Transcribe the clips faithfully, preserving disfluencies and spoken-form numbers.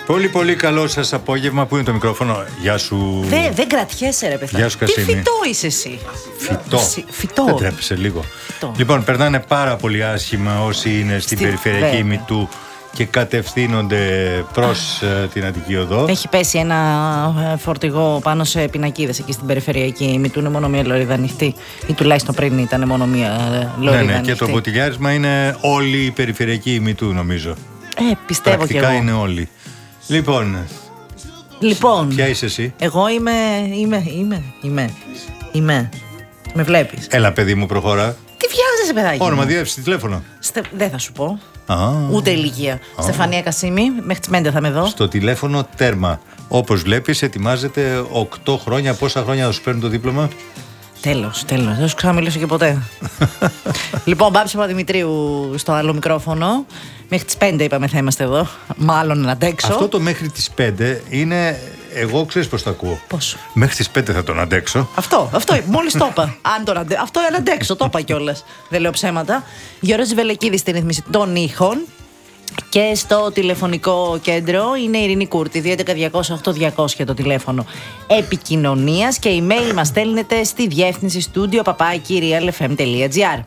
Πολύ πολύ καλό σας απόγευμα. Πού είναι το μικρόφωνο? Γεια σου. Δεν δε κρατιέσαι ρε παιδιά. Γεια σου Κασίμη. Τι φυτό είσαι εσύ? Φυτό. Συ, φυτό. Δεν τρέπεσαι λίγο. Φυτό. Λοιπόν, περνάνε πάρα πολύ άσχημα όσοι είναι στην Στη... περιφερειακή βέβαια. Μητού και κατευθύνονται προς uh, την Αττική Οδό. Έχει πέσει ένα φορτηγό πάνω σε πινακίδες εκεί στην περιφερειακή Μητού. Είναι μόνο μία λωρίδα ανοιχτή. Ή τουλάχιστον πριν ήταν μόνο μία λωρίδα Ναι, ναι, ανοιχτή. και το μποτιλιάρισμα είναι όλη η περιφερειακή Μητού, νομίζω. Ε, πιστεύω Πρακτικά κι εγώ. είναι όλοι. Λοιπόν, Λοιπόν, ποια είσαι εσύ? εγώ είμαι, είμαι, είμαι, είμαι, είμαι. Με βλέπεις? Έλα παιδί μου, προχώρα. Τι βιάζεσαι παιδάκι? Όνομα, μου? διεύθυνση, τηλέφωνο. Στε... Δεν θα σου πω. Α, Ούτε ηλικία. Στεφανία Κασίμη, μέχρι τις πέντε θα είμαι εδώ. στο τηλέφωνο τέρμα. Όπως βλέπεις, ετοιμάζεται οκτώ χρόνια. Πόσα χρόνια θα σου παίρνει το δίπλωμα? Τέλος, τέλος. Δεν σου ξαναμιλήσω και ποτέ. Λοιπόν, Μπάμπη Παπαδημητρίου στο άλλο μικρόφωνο. Μέχρι τις πέντε είπαμε θα είμαστε εδώ. Μάλλον να αντέξω. Αυτό το μέχρι τις πέντε είναι. Εγώ ξέρεις πώς το ακούω. Πώς? Μέχρι τις πέντε θα τον αντέξω. Αυτό, αυτό, μόλις το είπα. Αν τον αντε... Αυτό είναι αντέξω, το είπα κιόλας. Δεν λέω ψέματα. Γιώργος Βελεκίδης στην ρύθμιση των ήχων. Και στο τηλεφωνικό κέντρο είναι η Ειρήνη Κούρτη, δύο έντεκα διακόσια οκτώ διακόσια το τηλέφωνο επικοινωνίας και email μας στέλνετε στη διεύθυνση studio παπάκι realfm τελεία gr.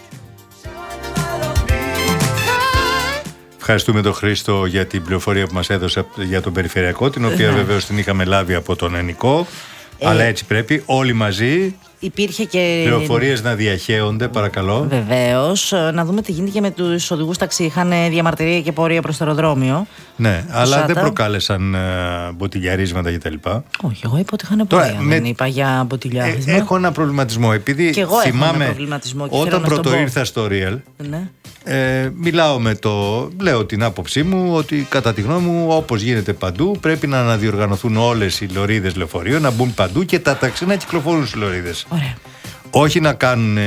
Ευχαριστούμε τον Χρήστο για την πληροφορία που μας έδωσε για τον περιφερειακό, την οποία βεβαίως την είχαμε λάβει από τον Ενικό. Ε, αλλά έτσι πρέπει, όλοι μαζί. Υπήρχε και. Πληροφορίες να διαχέονται, παρακαλώ. Βεβαίως. Να δούμε τι γίνεται και με τους οδηγούς ταξί. Είχαν διαμαρτυρία και πορεία προς το αεροδρόμιο. Ναι, αλλά Σάτα. δεν προκάλεσαν uh, μποτιλιαρίσματα κτλ. Όχι, εγώ είπα ότι είχαν πορεία. με... Δεν είπα για μποτιλιάρισμα. Ε, έχω ένα προβληματισμό. Επειδή και εγώ θυμάμαι, έχω ένα προβληματισμό. Και όταν πρώτο πω. ήρθα στο Real. Ναι. Ε, μιλάω με το. Λέω την άποψή μου ότι κατά τη γνώμη μου, όπως γίνεται παντού, πρέπει να αναδιοργανωθούν όλες οι λωρίδες λεωφορείων, να μπουν παντού και τα ταξί να κυκλοφορούν στις λωρίδες. Ωραία. Όχι να κάνουν ε,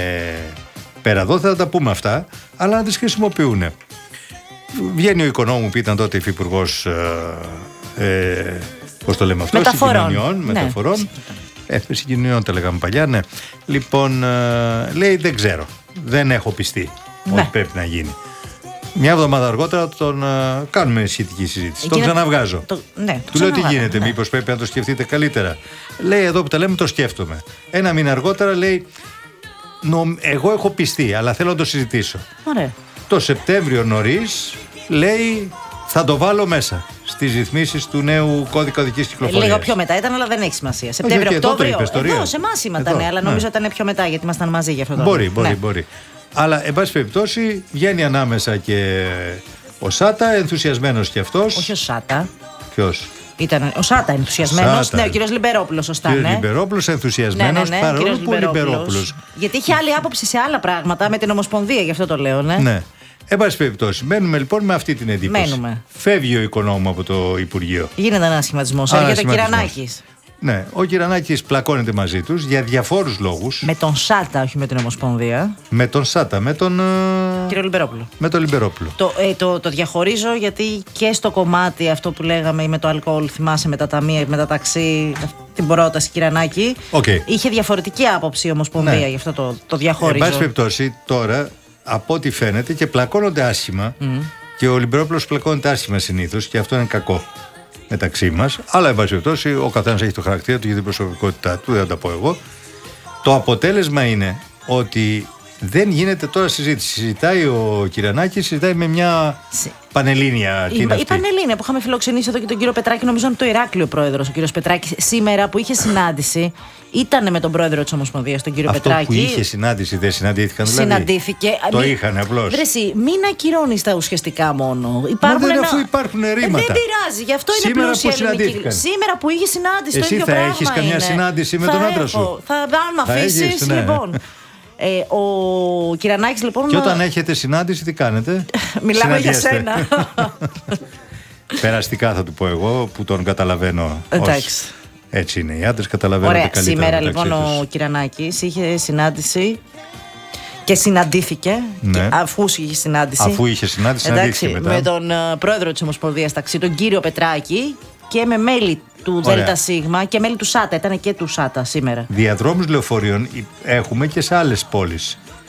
πέρα εδώ, θα τα πούμε αυτά, αλλά να τις χρησιμοποιούν. Βγαίνει ο οικονόμου που ήταν τότε υφυπουργός ε, ε, πώς το λέμε αυτό, μεταφορών. Συγκοινωνιών, ναι. μεταφορών. Ε, συγκοινωνιών τα λέγαμε παλιά, ναι. Λοιπόν, ε, λέει δεν ξέρω, δεν έχω πιστεί ναι. ότι πρέπει να γίνει. Μια εβδομάδα αργότερα τον uh, κάνουμε σχετική συζήτηση. Τον ξαναβγάζω. Το, ναι, του λέω τι γίνεται, ναι. Μήπως πρέπει να το σκεφτείτε καλύτερα. Λέει εδώ που τα λέμε το σκέφτομαι. Ένα μήνα αργότερα λέει νο, εγώ έχω πιστεί αλλά θέλω να το συζητήσω. Ωραία. Το Σεπτέμβριο νωρίς λέει θα το βάλω μέσα στις ρυθμίσεις του νέου κώδικα οδικής κυκλοφορίας. Λίγο πιο μετά ήταν, αλλά δεν έχει σημασία. Σεπτέμβριο-Οκτώβριο. Εδώ, σε εμάς είπατε, ναι, αλλά νομίζω ναι. ήταν πιο μετά γιατί ήμασταν μαζί για αυτό το Μπορεί, μπορεί, ναι. μπορεί. Αλλά, εν πάση περιπτώσει, βγαίνει ανάμεσα και ο Σάτα, ενθουσιασμένος και αυτός. Όχι ο Σάτα. Ποιος? Ήταν ο Σάτα ενθουσιασμένος. Ναι, ο κύριος Λιμπερόπουλος, σωστά. Ο κύριος ναι. Λιμπερόπουλος ενθουσιασμένος, ναι, ναι, ναι, παρόλο που ο Λιμπερόπουλος. Γιατί είχε άλλη άποψη σε άλλα πράγματα με την Ομοσπονδία, γι' αυτό το λέω, ναι. Ναι. Εν πάση περιπτώσει, μένουμε λοιπόν με αυτή την εντύπωση. Μένουμε. Φεύγει ο οικονόμου από το Υπουργείο. Γίνεται ένα σχηματισμός. Έρχεται ο Κυρανάκης. Ναι, ο Κυρανάκης πλακώνεται μαζί τους για διαφόρους λόγους. Με τον Σάτα, όχι με την Ομοσπονδία. Με τον Σάτα, με τον. Κύριο Λιμπερόπουλο. Με τον Λιμπερόπουλο. Το, ε, το, το διαχωρίζω γιατί και στο κομμάτι αυτό που λέγαμε με το αλκοόλ, θυμάσαι με τα ταμεία, με τα ταξί, την πρόταση Κυρανάκη. Okay. Είχε διαφορετική άποψη η Ομοσπονδία, ναι. γι' αυτό το, το διαχωρίζω. Εν πάση περιπτώσει, τώρα από ό,τι φαίνεται και πλακώνονται άσχημα mm. και ο Λιμπερόπουλος πλακώνεται άσχημα συνήθως και αυτό είναι κακό. Μεταξύ μας, αλλά εν πάση περιπτώσει ο καθένας έχει το χαρακτήρα του για την προσωπικότητά του, δεν θα τα πω εγώ. Το αποτέλεσμα είναι ότι δεν γίνεται τώρα συζήτηση. Συζητάει ο Κυρανάκης, συζητάει με μια Συ... πανελλήνια. Η, η Πανελλήνια που είχαμε φιλοξενήσει εδώ και τον κύριο Πετράκη, νομίζω είναι το Ηράκλειο πρόεδρος, ο κύριος Πετράκης, σήμερα που είχε συνάντηση. Ήταν με τον πρόεδρο της Ομοσπονδίας, τον κύριο Αυτό Πετράκη. Που είχε συνάντηση, δεν συναντήθηκαν δηλαδή. Συναντήθηκε. Το μη... είχαν απλώς. Βρεσί, μην ακυρώνεις τα ουσιαστικά μόνο. Υπάρχουν Μα δεν ένα... αφού υπάρχουν ρήματα. Ε, δεν πειράζει, γι' αυτό σήμερα είναι πλούσια που ελληνική. Σήμερα που είχε συνάντηση, εσύ το ίδιο θα πράγμα έχεις καμιά είναι. συνάντηση με θα τον άντρα έχω. σου. Θα, αν με αφήσεις, ναι. λοιπόν. Ε, ο Κυρανάκης λοιπόν. Και όταν έχετε συνάντηση, τι κάνετε? Μιλάμε για σένα. Περαστικά θα του πω εγώ που τον καταλαβαίνω. Εντάξει. Έτσι είναι, οι άντρες καταλαβαίνουν καλύτερα. Σήμερα λοιπόν τους. Ο Κυρανάκης είχε συνάντηση και συναντήθηκε. Ναι. Και αφού είχε συνάντηση. Αφού είχε συνάντηση, εντάξει, μετά. με τον uh, πρόεδρο της Ομοσπονδίας Ταξί, τον κύριο Πετράκη, και με μέλη του ΔΣ και μέλη του ΣΑΤΑ. Ήταν και του ΣΑΤΑ σήμερα. Διαδρόμους λεωφορείων έχουμε και σε άλλες πόλεις.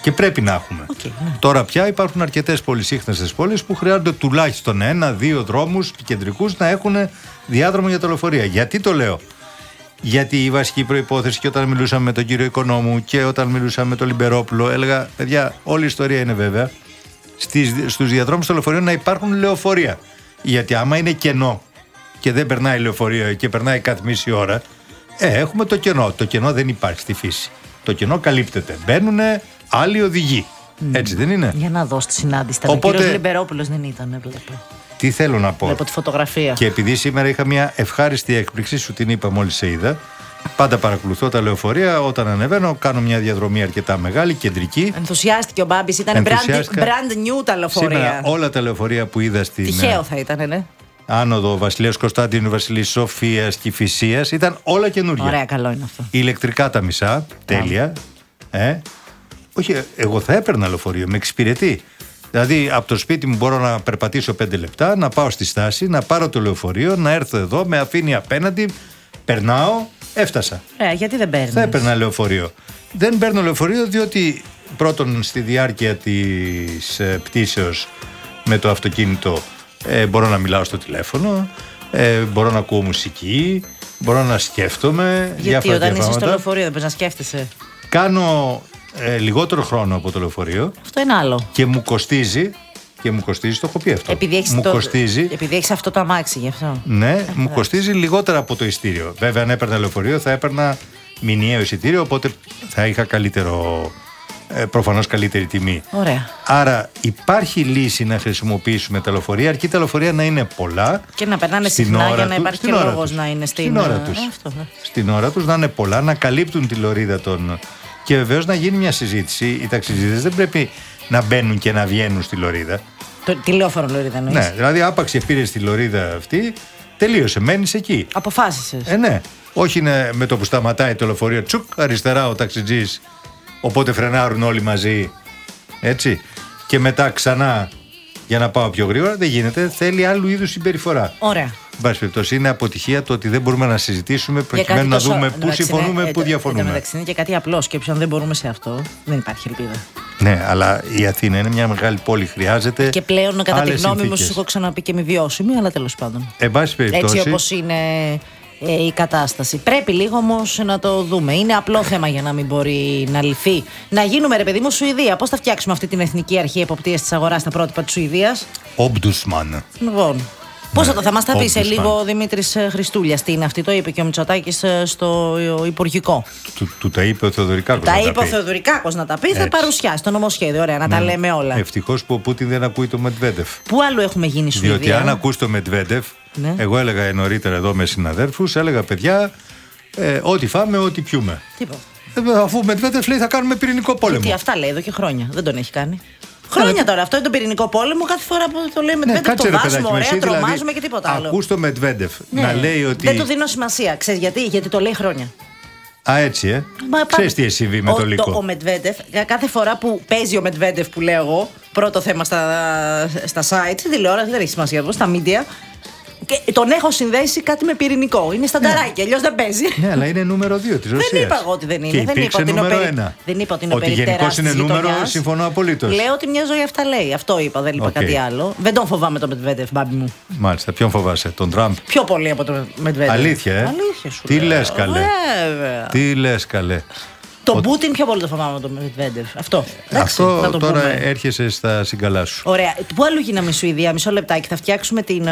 Και πρέπει να έχουμε. Okay, ναι. Τώρα πια υπάρχουν αρκετές πολυσύχναστες πόλεις που χρειάζονται τουλάχιστον ένα-δύο δρόμους κεντρικούς να έχουν διάδρομο για τα λεωφορεία. Γιατί το λέω? Γιατί η βασική προϋπόθεση, και όταν μιλούσαμε με τον κύριο Οικονόμου και όταν μιλούσαμε με τον Λιμπερόπουλο, έλεγα, παιδιά, όλη η ιστορία είναι βέβαια στις, στους διαδρόμους των λεωφορείων να υπάρχουν λεωφορεία. Γιατί άμα είναι κενό και δεν περνάει λεωφορείο και περνάει κάθε μισή ώρα, ε, έχουμε το κενό. Το κενό δεν υπάρχει στη φύση. Το κενό καλύπτεται. Μπαίνουν άλλοι οδηγοί. Mm. Έτσι δεν είναι? Για να δω στη συνάντηση. Οπότε... Ο κύριος Λιμπερόπουλος δεν ήταν, βλέπω. Τι θέλω να πω? Βλέπω τη φωτογραφία. Και επειδή σήμερα είχα μια ευχάριστη έκπληξη, σου την είπα μόλις σε είδα. Πάντα παρακολουθώ τα λεωφορεία. Όταν ανεβαίνω, κάνω μια διαδρομή αρκετά μεγάλη, κεντρική. Ενθουσιάστηκε ο Μπάμπης. Ήταν brand, brand new τα λεωφορεία. Σήμερα όλα τα λεωφορεία που είδα στην. Τυχαίο θα ήταν, ναι. Άνοδο Βασιλέως Κωνσταντίνου, Βασιλής Σοφίας και Φυσίας, ήταν όλα καινούργια. Ωραία, καλό είναι αυτό. Ηλεκτρικά τα μισά, τέλεια. Ε. Όχι, εγώ θα έπαιρνα λεωφορείο, με εξυπηρετεί. Δηλαδή, από το σπίτι μου μπορώ να περπατήσω πέντε λεπτά, να πάω στη στάση, να πάρω το λεωφορείο, να έρθω εδώ, με αφήνει απέναντι, περνάω, έφτασα. Ε, γιατί δεν παίρνεις? Θα έπαιρνα λεωφορείο. Δεν παίρνω λεωφορείο διότι πρώτον στη διάρκεια της ε, πτήσεως με το αυτοκίνητο ε, μπορώ να μιλάω στο τηλέφωνο, ε, μπορώ να ακούω μουσική, μπορώ να σκέφτομαι. Γιατί όταν είσαι στο λεωφορείο δεν μπορείς να σκέφτεσαι? Κάνω ε, λιγότερο χρόνο από το λεωφορείο. Αυτό είναι άλλο. Και μου κοστίζει, και μου κοστίζει, το έχω πει αυτό. Επειδή έχεις, μου το, κοστίζει, επειδή έχεις αυτό το αμάξι γι' αυτό. Ναι, ε, μου κοστίζει λιγότερα από το ειστήριο. Βέβαια, αν έπαιρνα λεωφορείο θα έπαιρνα μηνιαίο εισιτήριο, οπότε θα είχα καλύτερο, ε, προφανώς καλύτερη τιμή. Ωραία. Άρα υπάρχει λύση να χρησιμοποιήσουμε τα λεωφορεία, αρκεί τα λεωφορεία να είναι πολλά. Και να περνάνε συχνά για να υπάρχει και λόγος να είναι στην, στην ώρα τους. Ε, αυτό, ναι. Στην ώρα τους να είναι πολλά, να καλύπτουν τη λωρίδα των. Και βεβαίως να γίνει μια συζήτηση. Οι ταξιτζίδες δεν πρέπει να μπαίνουν και να βγαίνουν στη λωρίδα. Το, τη λεωφόρο λωρίδα εννοείς? Ναι, δηλαδή άπαξ πήρες τη λωρίδα αυτή, τελείωσε, μένεις εκεί. Αποφάσισες. Ε, ναι. Όχι είναι με το που σταματάει το λεωφορείο, τσουκ, αριστερά ο ταξιτζής, οπότε φρενάρουν όλοι μαζί. Έτσι. Και μετά ξανά για να πάω πιο γρήγορα. Δεν γίνεται. Θέλει άλλου είδους συμπεριφορά. Ωραία. Μπας περιπτώσει, είναι αποτυχία το ότι δεν μπορούμε να συζητήσουμε προκειμένου να δούμε πού συμφωνούμε, πού διαφωνούμε. Εν τω μεταξύ είναι και κάτι απλό. Σκέψου, αν δεν μπορούμε σε αυτό, δεν υπάρχει ελπίδα. Ναι, αλλά η Αθήνα είναι μια μεγάλη πόλη, χρειάζεται. Και πλέον, κατά τη γνώμη συνθήκες. μου, σου έχω ξαναπεί και μη βιώσιμη, αλλά τέλος πάντων. Εν πάση περιπτώσει. Έτσι όπως είναι ε, η κατάσταση. Πρέπει λίγο όμως να το δούμε. Είναι απλό θέμα για να μην μπορεί να λυθεί. Να γίνουμε, ρε παιδί μου, Σουηδία. Πώς θα φτιάξουμε αυτή την Εθνική Αρχή Εποπτείας της Αγοράς στα πρότυπα της Σουηδίας? Ombudsman. Λοιπόν. Πώς θα, θα μας τα πει σε Ombudsman. λίγο ο Δημήτρης Χρυστούλιας? Τι είναι αυτή, το είπε και ο Μητσοτάκης στο Υπουργικό. Του, του τα είπε ο Θεοδωρικάκος. Τα να είπε τα ο πει. Θεοδωρικάκος να τα πει, θα Έτσι. παρουσιάσει το νομοσχέδιο. Ωραία, να τα Ναι. λέμε όλα. Ευτυχώς που ο Πούτιν δεν ακούει το Μετβέντεφ. Πού άλλου έχουμε γίνει Σουηδία? Διότι αν ακούς το Μετβέντεφ, Ναι. εγώ έλεγα νωρίτερα εδώ με συναδέρφους, έλεγα παιδιά, ε, ό,τι φάμε, ό,τι πιούμε. Τίποτα. Ε, αφού ο Μετβέντεφ λέει θα κάνουμε πυρηνικό πόλεμο. Γιατί αυτά λέει εδώ και χρόνια. Δεν τον έχει κάνει. Χρόνια τώρα. Αυτό είναι το πυρηνικό πόλεμο. Κάθε φορά που το λέμε, Ναι, ναι, κάτσε, το ρε, βάζουμε παιδάκι μου, ωραία, εσύ, δηλαδή, τρομάζουμε και τίποτα άλλο. Ακούς το Μετβέντεφ Ναι. να λέει ότι. Δεν του δίνω σημασία. Ξέρεις γιατί? Γιατί το λέει χρόνια. Α, έτσι, ε. Μα, Ξέρεις τι έχει συμβεί με ο, το Λύκο. Ο Μετβέντεφ, κάθε φορά που παίζει ο Μετβέντεφ που λέω εγώ, πρώτο θέμα στα, στα site, στη τηλεόραση, δεν έχει σημασία εδώ, στα media, και τον έχω συνδέσει κάτι με πυρηνικό. Είναι στανταράκι, αλλιώς δεν παίζει. Ναι, αλλά είναι νούμερο δύο της Ρωσίας. Δεν είπα εγώ ότι δεν είναι. Και δεν είπα υπήρξε ότι είναι νούμερο περί... ένα. Δεν είπα ότι είναι Ότι περί γενικώς είναι τεράστιας νούμερο, γειτονιάς. συμφωνώ απολύτως. Λέω ότι μια ζωή αυτά λέει. Αυτό είπα, δεν είπα Οκ. κάτι άλλο. Δεν τον φοβάμαι τον Μετβέντεφ, μπάμπι μου. Μάλιστα, ποιον φοβάσαι, τον Τραμπ? Πιο πολύ από τον Μετβέντεφ. Αλήθεια, ε. Αλήθεια σου Τι λέω. λες, καλέ? Βέβαια. Τι λες καλέ? Τον Πούτιν πιο πολύ το φοβάμαι από τον Μετβέντεφ. Αυτό. Εντάξει, Αυτό θα το τώρα πούμε. έρχεσαι στα συγκαλά σου. Ωραία. Πού αλλού γίναμε Σουηδία? Μισό λεπτάκι. Θα φτιάξουμε την.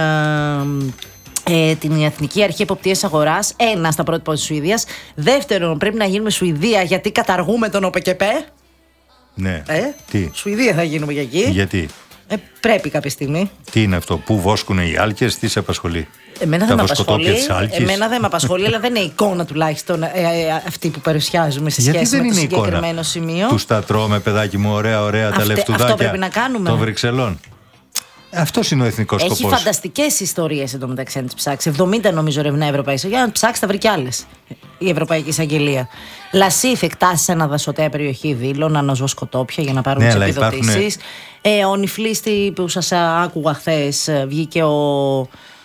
Ε, ε, την Εθνική Αρχή Εποπτείας Αγοράς. Ένα, στα πρότυπα της Σουηδίας. Δεύτερον, πρέπει να γίνουμε Σουηδία γιατί καταργούμε τον ΟΠΕΚΕΠΕ. Ναι. Ε, Τι? Σουηδία θα γίνουμε για εκεί. Γιατί? Ε, πρέπει κάποια στιγμή. Τι είναι αυτό, πού βόσκουν οι άλκες, τι σε απασχολεί? Εμένα Τα δεν με βοσκοτόπια απασχολεί. της Άλκης. Εμένα δεν με απασχολεί, αλλά δεν είναι εικόνα τουλάχιστον ε, ε, αυτή που παρουσιάζουμε σε Γιατί σχέση δεν με το είναι εικόνα? συγκεκριμένο σημείο. Τους τα τρώμε, παιδάκι μου, ωραία, ωραία, τα Αυτή- λεφτουδάκια αυτό πρέπει να κάνουμε. των Βρυξελών. Αυτός είναι ο εθνικός Έχει σκοπός. φανταστικές ιστορίες εντωμεταξύ αν τις ψάξει. εβδομήντα νομίζω ερευνά Ευρωπαϊκή. Για να ψάξει, θα βρει κι άλλες. Η Ευρωπαϊκή Εισαγγελία. Λασίφ εκτάσει σε ένα δασοτέα περιοχή Δήλων, ανοσβοσκοτόπια για να πάρουν Ναι, τις αλλά επιδοτήσεις. υπάρχουν- Ε, ο Νιφλίστη που σας άκουγα χθε, βγήκε ο.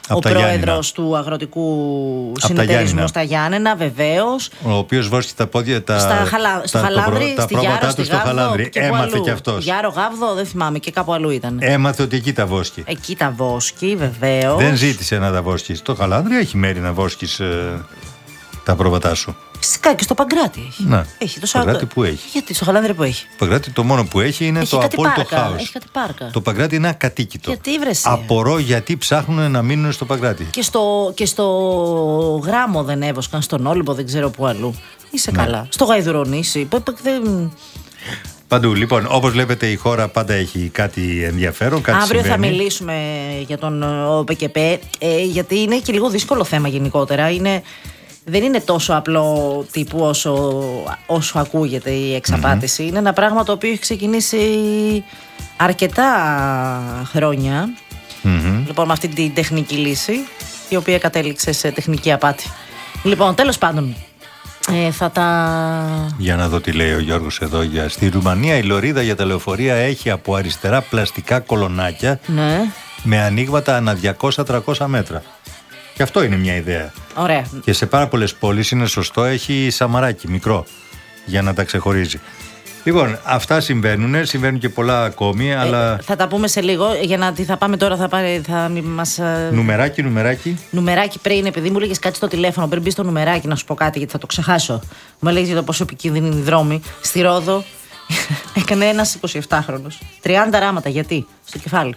ο πρόεδρος του Αγροτικού Συνεταιρισμού στα Γιάννενα, βεβαίως. Ο οποίος βόσκει τα πόδια τα, στα χαλα... στο τα, Χαλάνδρη, τα, στη τα Γιάρο, του στο Χαλάνδρη. Έμαθε κι αυτός. Γιάρο, Γάβδο, δεν θυμάμαι, και κάπου αλλού ήταν. Έμαθε ότι εκεί τα βόσκει. Εκεί τα βόσκει, βεβαίως. Δεν ζήτησε να τα βόσκει. Στο Χαλάνδρη έχει μέρη να βόσκεις ε, τα πρόβατά σου. Φυσικά και στο Παγκράτη έχει. Να, έχει το Παγκράτη που έχει. Γιατί στο Χαλάνδρη που έχει. Παγκράτη το μόνο που έχει είναι έχει το απόλυτο χάος. Έχει κάτι πάρκα. Το Παγκράτη είναι ακατοίκητο. Γιατί βρεσαι. Απορώ γιατί ψάχνουν να μείνουν στο Παγκράτη. Και στο, και στο Γράμμο δεν έβοσκαν, στον Όλυμπο, δεν ξέρω πού αλλού. Είσαι ναι. καλά. Στο Γαϊδουρονήσι. Δεν... Παντού. Λοιπόν, όπως βλέπετε, η χώρα πάντα έχει κάτι ενδιαφέρον. Κάτι Αύριο συμβαίνει. θα μιλήσουμε για τον ΟΠΕΚΕΠΕ, ε, γιατί είναι και λίγο δύσκολο θέμα γενικότερα. Είναι, δεν είναι τόσο απλό τύπου όσο, όσο ακούγεται η εξαπάτηση. Mm-hmm. Είναι ένα πράγμα το οποίο έχει ξεκινήσει αρκετά χρόνια. Mm-hmm. Λοιπόν, με αυτή την τεχνική λύση, η οποία κατέληξε σε τεχνική απάτη. Λοιπόν, τέλος πάντων. Ε, θα τα... Για να δω τι λέει ο Γιώργος εδώ. Για... Στη Ρουμανία η λωρίδα για τα λεωφορεία έχει από αριστερά πλαστικά κολονάκια, ναι, με ανοίγματα ανά διακόσια με τριακόσια μέτρα. Και αυτό είναι μια ιδέα. Ωραία. Και σε πάρα πολλές πόλεις είναι σωστό, έχει σαμαράκι μικρό για να τα ξεχωρίζει. Λοιπόν, αυτά συμβαίνουν, συμβαίνουν και πολλά ακόμη, ε, αλλά... Θα τα πούμε σε λίγο, για να τι θα πάμε τώρα, θα, πάρει, θα μας... Νουμεράκι, νουμεράκι. Νουμεράκι πριν, επειδή μου λέγες κάτι στο τηλέφωνο, πριν μπει στο νουμεράκι να σου πω κάτι, γιατί θα το ξεχάσω. Μου λέγες για το πόσο επικίνδυνη είναι η δρόμη. Στη Ρόδο έκανε ένας εικοσιεπτάχρονος. τριάντα ράματα, γιατί, στο κεφάλι.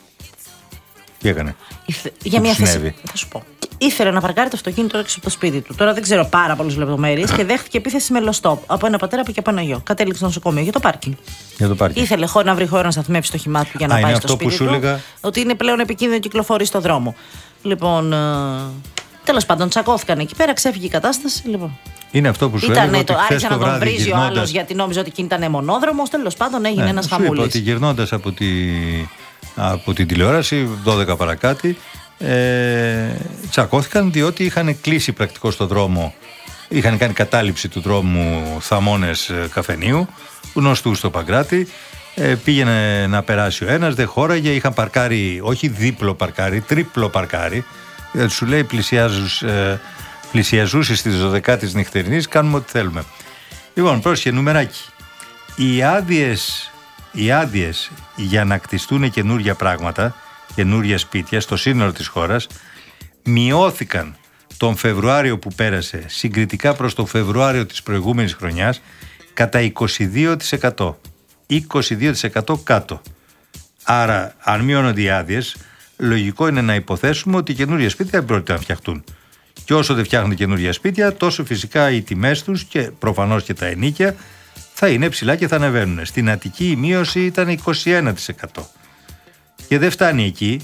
Τι έκανε. Ήθε... Για μια θέση. Θα σου πω. Ήθελε να παρκάρει το αυτοκίνητο έξω από το σπίτι του. Τώρα δεν ξέρω πάρα πολλές λεπτομέρειες και δέχτηκε επίθεση με λοστόπ από ένα πατέρα και από ένα γιο. Κατέληξε στο νοσοκομείο για το πάρκινγκ. Για το πάρκινγκ. Ήθελε χώρο να βρει χώρο να σταθμεύσει το χυμά του για να Α, πάει στο σπίτι του. Λέγα... Ότι είναι πλέον επικίνδυνο κυκλοφορεί στο δρόμο. Λοιπόν, ε... τέλος πάντων, τσακώθηκαν εκεί πέρα, ξέφυγε η κατάσταση. Λοιπόν. Είναι αυτό που σου Ήτανε έλεγα. Το, ότι άρχισε να τον βρίζει γυρνώντας... ο άλλος γιατί νόμιζε ότι εκείνη ήταν μονόδρομος. Τέλος πάντων, έγινε ναι, ένας χαμούλης. Είπα ότι γυρνώντας από, τη... από την τηλεόραση, δώδεκα παρακάτι. Ε, τσακώθηκαν διότι είχαν κλείσει πρακτικό στο δρόμο, είχαν κάνει κατάληψη του δρόμου θαμώνες καφενείου γνωστού στο Παγκράτη. ε, πήγαινε να περάσει ο ένας, δεν χώραγε, είχαν παρκάρει, όχι δίπλο παρκάρι, τρίπλο παρκάρι, δηλαδή σου λέει πλησιάζους, ε, πλησιαζούσες στις δώδεκα της νυχτερινής, κάνουμε ό,τι θέλουμε. Λοιπόν, πρόσεχε, νουμεράκι. Οι άδειες, οι άδειες για να κτιστούν καινούργια πράγματα, καινούργια σπίτια στο σύνολο της χώρας, μειώθηκαν τον Φεβρουάριο που πέρασε συγκριτικά προς τον Φεβρουάριο της προηγούμενης χρονιάς κατά είκοσι δύο τοις εκατό. είκοσι δύο τοις εκατό κάτω. Άρα, αν μειώνονται οι άδειες, λογικό είναι να υποθέσουμε ότι καινούργια σπίτια δεν πρόκειται να φτιαχτούν. Και όσο δεν φτιάχνουν καινούργια σπίτια, τόσο φυσικά οι τιμές τους και προφανώς και τα ενοίκια θα είναι ψηλά και θα ανεβαίνουν. Στην Αττική η μείωση ήταν είκοσι ένα τοις εκατό. Και δεν φτάνει εκεί.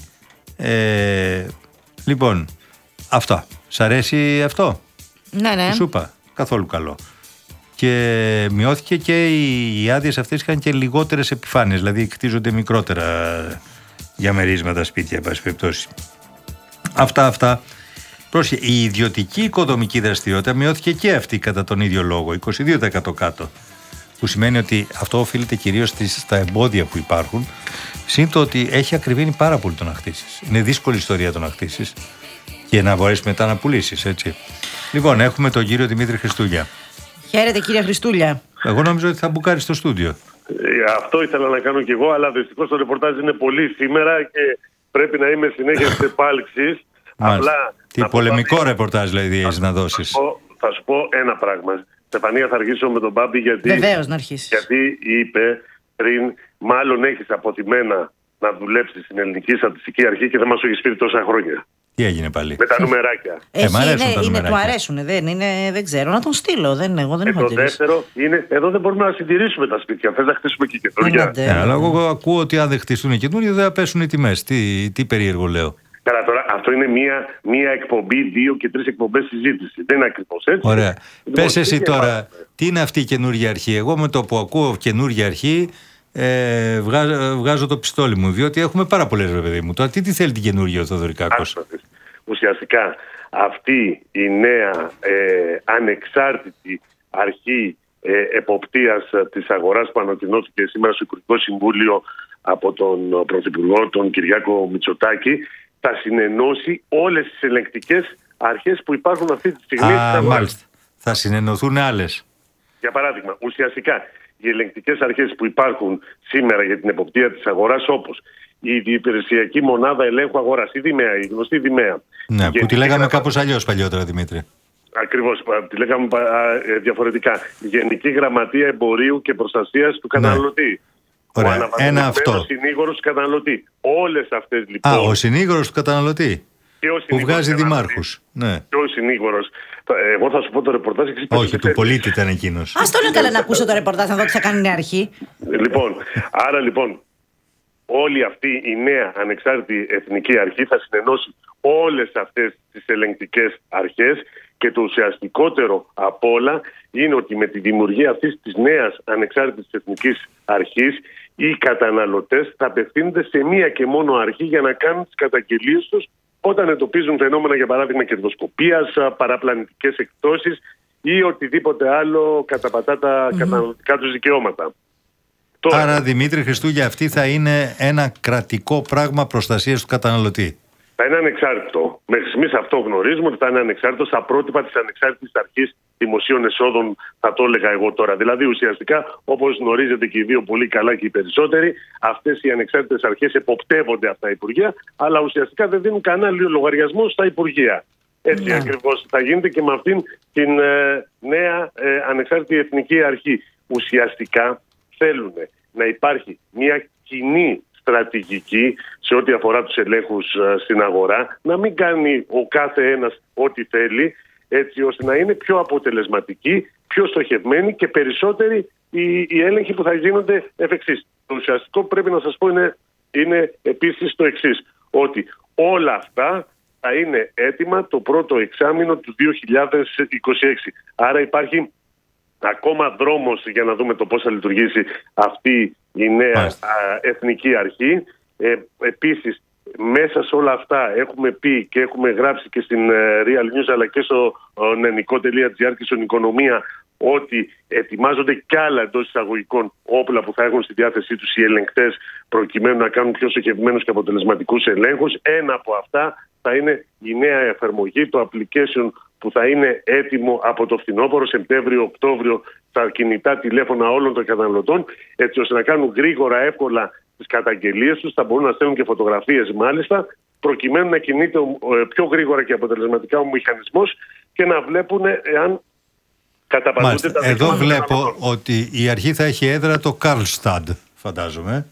Ε, λοιπόν, αυτά. Σ' αρέσει αυτό? Ναι, ναι. Σου είπα, καθόλου καλό. Και μειώθηκε και οι, οι άδειες αυτές είχαν και λιγότερες επιφάνειες, δηλαδή κτίζονται μικρότερα διαμερίσματα σπίτια, εν πάση περιπτώσει. Αυτά, αυτά. Πρόσεχε, η ιδιωτική οικοδομική δραστηριότητα μειώθηκε και αυτή κατά τον ίδιο λόγο, είκοσι δύο τοις εκατό κάτω. Που σημαίνει ότι αυτό οφείλεται κυρίως στα εμπόδια που υπάρχουν. Συν το ότι έχει ακριβήνει πάρα πολύ το να χτίσεις. Είναι δύσκολη ιστορία το να χτίσεις και να μπορέσεις μετά να πουλήσεις, έτσι. Λοιπόν, έχουμε τον κύριο Δημήτρη Χριστούλια. Χαίρετε, κύριε Χριστούλια. Εγώ νόμιζα ότι θα μπουκάρει στο στούντιο. Ε, αυτό ήθελα να κάνω κι εγώ, αλλά δυστυχώς το ρεπορτάζ είναι πολύ σήμερα και πρέπει να είμαι συνέχεια της επάλξης. Απλά. Τι πολεμικό πω, ρεπορτάζ, δηλαδή, έχεις να δώσεις. Θα, θα σου πω ένα πράγμα. Στεφανία, θα αργήσω με τον Μπάμπη γιατί. Βεβαίως, να αρχίσεις. Γιατί είπε πριν, μάλλον έχεις αποτιμένα να δουλέψεις στην Ελληνική Στατιστική Αρχή και δεν μας έχει πει τόσα χρόνια. Τι έγινε πάλι? Με τα νουμεράκια. Έχει, ε, είναι, είναι, είναι, του αρέσουν, δεν, είναι, δεν ξέρω, να τον στείλω. Δεν, εγώ δεν ε, έχω το αντιρρήσει. δεύτερο είναι, εδώ δεν μπορούμε να συντηρήσουμε τα σπίτια. Θες να χτίσουμε και καινούργια. Ε, αλλά εγώ ακούω ότι αν δεν χτιστούν καινούργια δεν θα πέσουν οι τιμές. Τι, τι περίεργο λέω. Καλά, τώρα αυτό είναι μία, μία εκπομπή, δύο και τρεις εκπομπές συζήτηση. Δεν είναι ακριβώς έτσι. Ωραία. Πες εσύ τώρα, τι είναι αυτή η καινούργια αρχή? Εγώ με το που ακούω καινούργια αρχή ε, βγάζω, βγάζω το πιστόλι μου, διότι έχουμε πάρα πολλές, ρε παιδί μου. Τώρα τι, τι θέλει την καινούργια ο Θοδωρικάκος? Ουσιαστικά αυτή η νέα ε, ανεξάρτητη αρχή ε, εποπτείας της αγοράς που ανακοινώθηκε σήμερα στο Υπουργικό Συμβούλιο από τον Πρωθυπουργό, τον Κυριάκο Μητσοτάκη, θα συνενώσει όλες τις ελεγκτικές αρχές που υπάρχουν αυτή τη στιγμή. Α, μάλιστα. Θα συνενωθούν άλλες. Για παράδειγμα, ουσιαστικά οι ελεγκτικές αρχές που υπάρχουν σήμερα για την εποπτεία της αγοράς, όπως η Διυπηρεσιακή Μονάδα Ελέγχου Αγοράς, η ΔΙΜΕΑ, η γνωστή ΔΙΜΕΑ. Ναι, που τη λέγαμε γραμμα... κάπως αλλιώς παλιότερα, Δημήτρη. Ακριβώς, τη λέγαμε διαφορετικά. Γενική Γραμματεία Εμπορίου και Προστασίας του Καταναλωτή. Ναι. Ωραία, ένα αυτό. Ο συνήγορος του καταναλωτή. Όλες αυτές λοιπόν. Α, ο συνήγορος του καταναλωτή. Που βγάζει δημάρχους. Ναι. Και ο συνήγορος. Εγώ θα σου πω το ρεπορτάζ. Όχι, του πολίτη ήταν εκείνος. Ας το λέω καλά να ακούσω το ρεπορτάζ, να δω τι θα κάνει η αρχή. Λοιπόν, άρα λοιπόν, όλη αυτή η νέα ανεξάρτητη εθνική αρχή θα συνενώσει όλες αυτές τις ελεγκτικές αρχές και το ουσιαστικότερο απ' όλα είναι ότι με τη δημιουργία αυτής της νέας ανεξάρτητης εθνικής αρχής οι καταναλωτές θα απευθύνονται σε μία και μόνο αρχή για να κάνουν τις καταγγελίες τους όταν εντοπίζουν φαινόμενα, για παράδειγμα, κερδοσκοπίας, παραπλανητικές εκπτώσεις ή οτιδήποτε άλλο καταπατά τα mm-hmm. καταναλωτικά τους δικαιώματα. Τώρα, άρα, Δημήτρη Χριστούγια, αυτή θα είναι ένα κρατικό πράγμα προστασίας του καταναλωτή. Θα είναι ανεξάρτητο. Μέχρι στιγμής αυτό γνωρίζουμε ότι θα είναι ανεξάρτητο στα πρότυπα της ανεξάρτητης αρχής δημοσίων εσόδων, θα το έλεγα εγώ τώρα. Δηλαδή, ουσιαστικά, όπως γνωρίζετε και οι δύο πολύ καλά και οι περισσότεροι, αυτές οι ανεξάρτητες αρχές εποπτεύονται από τα Υπουργεία, αλλά ουσιαστικά δεν δίνουν κανένα λογαριασμό στα Υπουργεία. Έτσι ναι. ακριβώς θα γίνεται και με αυτήν την ε, νέα ε, ανεξάρτητη εθνική αρχή. Ουσιαστικά θέλουν να υπάρχει μια κοινή στρατηγική σε ό,τι αφορά τους ελέγχους α, στην αγορά, να μην κάνει ο κάθε ένας ό,τι θέλει, έτσι ώστε να είναι πιο αποτελεσματική, πιο στοχευμένη και περισσότεροι οι, οι έλεγχοι που θα γίνονται εφ' εξής. Το ουσιαστικό που πρέπει να σας πω είναι, είναι επίσης το εξής, ότι όλα αυτά θα είναι έτοιμα το πρώτο εξάμηνο του δύο χιλιάδες είκοσι έξι. Άρα υπάρχει ακόμα δρόμος για να δούμε το πώς θα λειτουργήσει αυτή η νέα α, εθνική αρχή. Ε, επίσης, μέσα σε όλα αυτά έχουμε πει και έχουμε γράψει και στην uh, Real News αλλά και στο uh, νενικό τελεία τζι άρ και στον Οικονομία ότι ετοιμάζονται κι άλλα εντός εισαγωγικών όπλα που θα έχουν στη διάθεσή τους οι ελεγκτές προκειμένου να κάνουν πιο στοχευμένους και αποτελεσματικούς ελέγχους. Ένα από αυτά θα είναι η νέα εφαρμογή, το application που θα είναι έτοιμο από το φθινόπωρο, Σεπτέμβριο-Οκτώβριο, στα κινητά τηλέφωνα όλων των καταναλωτών, έτσι ώστε να κάνουν γρήγορα, εύκολα τις καταγγελίες τους, θα μπορούν να στέλνουν και φωτογραφίες μάλιστα, προκειμένου να κινείται πιο γρήγορα και αποτελεσματικά ο μηχανισμός και να βλέπουν εάν καταπατούνται τα δικαιώματα. Εδώ βλέπω ότι η αρχή θα έχει έδρα το Karlstad, φαντάζομαι.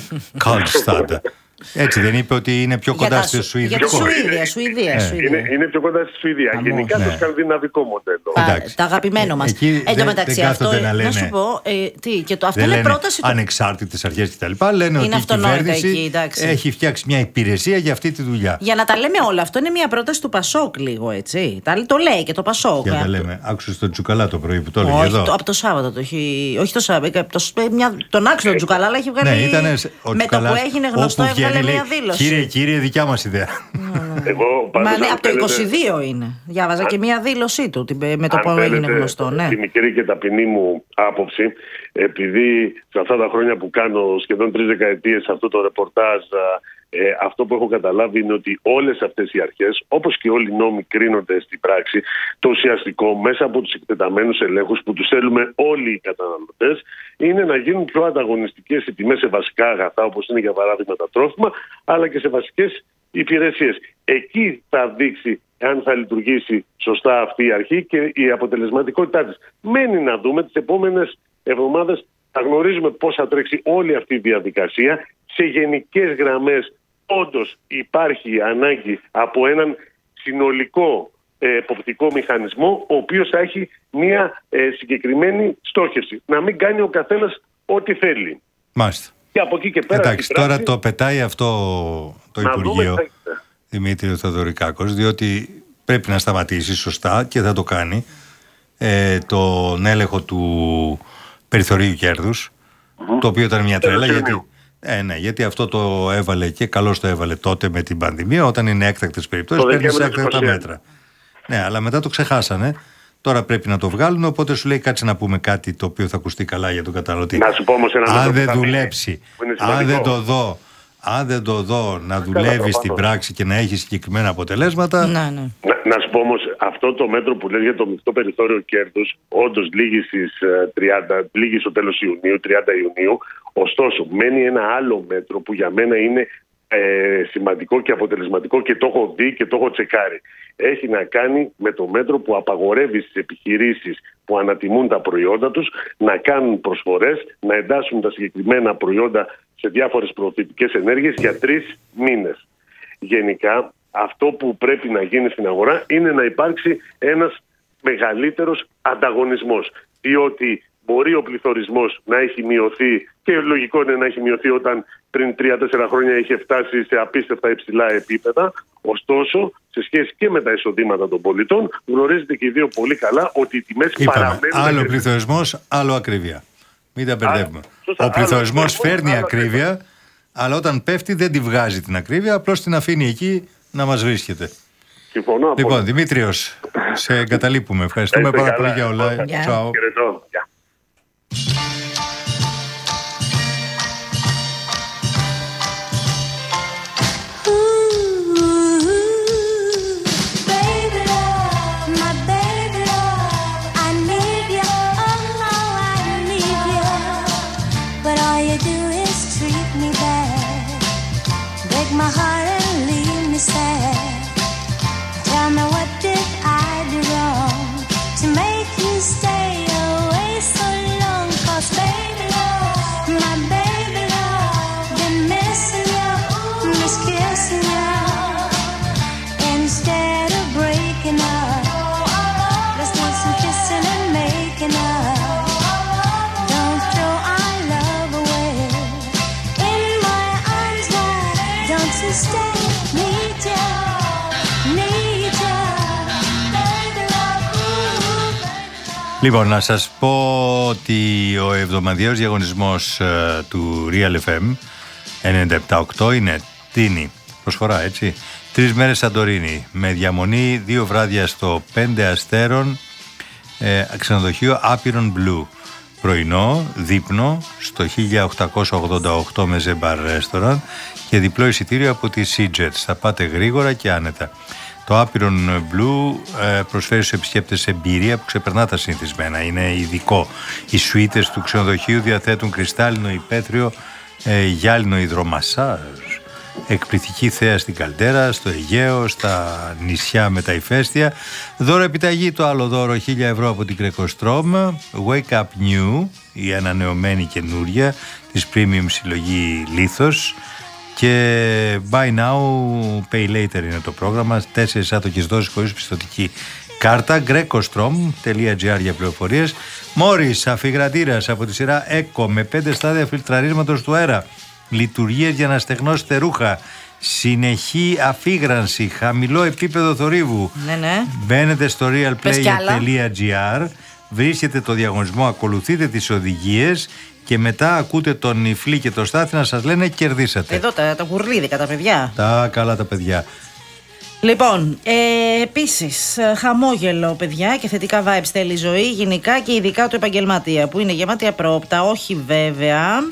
Karlstad. Έτσι δεν είπε ότι είναι πιο κοντά στη Σουηδία. Για τη Σουηδία, Σουηδία, ε. Σουηδία. Είναι, είναι πιο κοντά στη Σουηδία. Αμώς. Γενικά ναι. το σκανδιναβικό μοντέλο. Τα, τα αγαπημένο μας. Ε, Εν τω μεταξύ αυτό, να, να σου πω, ε, τι, και το, αυτό δεν είναι λένε πρόταση του... ανεξάρτητες αρχές κτλ. Λένε είναι ότι η κυβέρνηση εκεί, έχει φτιάξει μια υπηρεσία για αυτή τη δουλειά. Για να τα λέμε όλα, αυτό είναι μια πρόταση του Πασόκ λίγο, έτσι. Το λέει και το Πασόκ. Για τα λέμε. Άκουσες τον Τζουκαλά το πρωί που το έλεγε εδώ. Από το Σάββατο το έχει. Όχι το Σάββατο, τον άκουσε τον Τζουκαλά, αλλά έχει βγάλει. Με το που έγινε γνωστό, έβγαλε μια δήλωση. Κύριε, κύριε, δικιά μας ιδέα. Εγώ, Μα ναι, από το είκοσι δύο είναι. Διάβαζα αν, και μία δήλωσή του με το που έγινε γνωστό. Ναι. Τη μικρή και ταπεινή μου άποψη, επειδή σε αυτά τα χρόνια που κάνω σχεδόν τρεις δεκαετίες αυτό το ρεπορτάζ, ε, αυτό που έχω καταλάβει είναι ότι όλες αυτές οι αρχές, όπως και όλοι οι νόμοι, κρίνονται στην πράξη. Το ουσιαστικό μέσα από τους εκτεταμένους ελέγχους που τους θέλουμε όλοι οι καταναλωτές είναι να γίνουν πιο ανταγωνιστικές οι τιμές σε βασικά αγαθά, όπως είναι για παράδειγμα τα τρόφιμα, αλλά και σε βασικές υπηρεσίες. Εκεί θα δείξει αν θα λειτουργήσει σωστά αυτή η αρχή και η αποτελεσματικότητά της. Μένει να δούμε τις επόμενες εβδομάδες, θα γνωρίζουμε πώς θα τρέξει όλη αυτή η διαδικασία. Σε γενικές γραμμές όντως υπάρχει ανάγκη από έναν συνολικό ε, εποπτικό μηχανισμό, ο οποίος θα έχει μια ε, συγκεκριμένη στόχευση. Να μην κάνει ο καθένας ό,τι θέλει. Μάλιστα. Και από εκεί και πέρα. Εντάξει, πράξη, τώρα το πετάει αυτό το Υπουργείο, Δημήτριο Θεοδωρικάκος, διότι πρέπει να σταματήσει σωστά και θα το κάνει ε, τον έλεγχο του περιθωρίου κέρδους, mm-hmm. το οποίο ήταν μια τρέλα, γιατί, ε, ναι, γιατί αυτό το έβαλε και καλώς το έβαλε τότε με την πανδημία, όταν είναι έκτακτες περιπτώσεις παίρνεις έκτακτα μέτρα. Ναι, αλλά μετά το ξεχάσανε. Τώρα πρέπει να το βγάλουν, οπότε σου λέει κάτσε να πούμε κάτι το οποίο θα ακουστεί καλά για τον καταναλωτή. Να σου πω όμως ένα αν δεν δουλέψει, αν δεν το δω, αν δεν το δω να δουλεύει στην πράξη και να έχει συγκεκριμένα αποτελέσματα. Ναι, ναι. Να, να σου πω όμως, αυτό το μέτρο που λέει για το μεικτό περιθώριο κέρδους, όντως λήγει στις τριάντα, λήγει στο τέλος Ιουνίου, τριάντα Ιουνίου. Ωστόσο, μένει ένα άλλο μέτρο που για μένα είναι ε, σημαντικό και αποτελεσματικό και το έχω δει και το έχω τσεκάρει. Έχει να κάνει με το μέτρο που απαγορεύει στις επιχειρήσεις που ανατιμούν τα προϊόντα τους να κάνουν προσφορές, να εντάσσουν τα συγκεκριμένα προϊόντα σε διάφορες προωθητικές ενέργειες για τρεις μήνες. Γενικά, αυτό που πρέπει να γίνει στην αγορά είναι να υπάρξει ένας μεγαλύτερος ανταγωνισμός. Διότι μπορεί ο πληθωρισμός να έχει μειωθεί, και λογικό είναι να έχει μειωθεί όταν πριν τρία τέσσερα χρόνια είχε φτάσει σε απίστευτα υψηλά επίπεδα. Ωστόσο, σε σχέση και με τα εισοδήματα των πολιτών, γνωρίζετε και οι δύο πολύ καλά ότι οι τιμές παραμένουν. Άλλο πληθωρισμός, άλλο ακρίβεια. Μην τα μπερδεύουμε. Ο πληθωρισμός φέρνει άλλο ακρίβεια, ακρίβεια, αλλά όταν πέφτει δεν τη βγάζει την ακρίβεια, απλώς την αφήνει εκεί να μας βρίσκεται. Συμφωνώ. Λοιπόν, πολύ. Δημήτριος, σε εγκαταλείπουμε. Ευχαριστούμε πάρα πολύ για όλα. Ciao. My heart and leave me sad. Tell me, what did I do wrong to make you stay away so long? 'Cause baby love, my baby love, been missing you, miss kissing you. Instead of breaking up, let's do some kissing and making up. Don't throw our love away. In my arms wide, don't you stay. Need you, need you, baby love, ooh, baby love. Λοιπόν, να σας πω ότι ο εβδομαδιαίος διαγωνισμός ε, του Real εφ εμ ενενήντα επτά κόμμα οκτώ είναι τίνη, προσφορά έτσι, τρεις μέρες Σαντορίνη με διαμονή δύο βράδια στο πέντε αστέρων ε, ξενοδοχείο Apiron Blue, πρωινό, δείπνο στο χίλια οκτακόσια ογδόντα οκτώ με Zebar Restaurant και διπλό εισιτήριο από τη Seajets. Θα πάτε γρήγορα και άνετα. Το Apiron Blue ε, προσφέρει στους επισκέπτες εμπειρία που ξεπερνά τα συνηθισμένα. Είναι ειδικό. Οι σουίτες του ξενοδοχείου διαθέτουν κρυστάλλινο υπαίθριο, ε, γυάλινο υδρομασάζ, εκπληκτική θέα στην Καλτέρα, στο Αιγαίο, στα νησιά με τα ηφαίστεια. Δώρο επιταγή, το άλλο δώρο, χίλια ευρώ από την Κρεκοστρόμ. Wake Up New, η ανανεωμένη καινούρια της premium συλλογή Λίθος. Και Buy Now, Pay Later είναι το πρόγραμμα. Τέσσερις άτοκες δόσεις χωρίς πιστωτική κάρτα. Grecostrom.gr για πληροφορίες. Μόρις, αφιγρατήρας από τη σειρά Eco με πέντε στάδια φιλτραρίσματος του αέρα. Λειτουργίες για να στεγνώσετε ρούχα. Συνεχή αφίγρανση, χαμηλό επίπεδο θορύβου. Ναι, ναι. Μπαίνετε στο realplayer.gr, βρίσκετε το διαγωνισμό, ακολουθείτε τις οδηγίες και μετά ακούτε τον Νιφλή και το Στάθη να σας λένε κερδίσατε. Εδώ τα, τα γουρλίδικα τα παιδιά. Τα καλά τα παιδιά. Λοιπόν, ε, επίσης, χαμόγελο παιδιά και θετικά vibes θέλει η ζωή, γενικά και ειδικά του επαγγελματία που είναι γεμάτη απρόπτα, όχι βέβαια.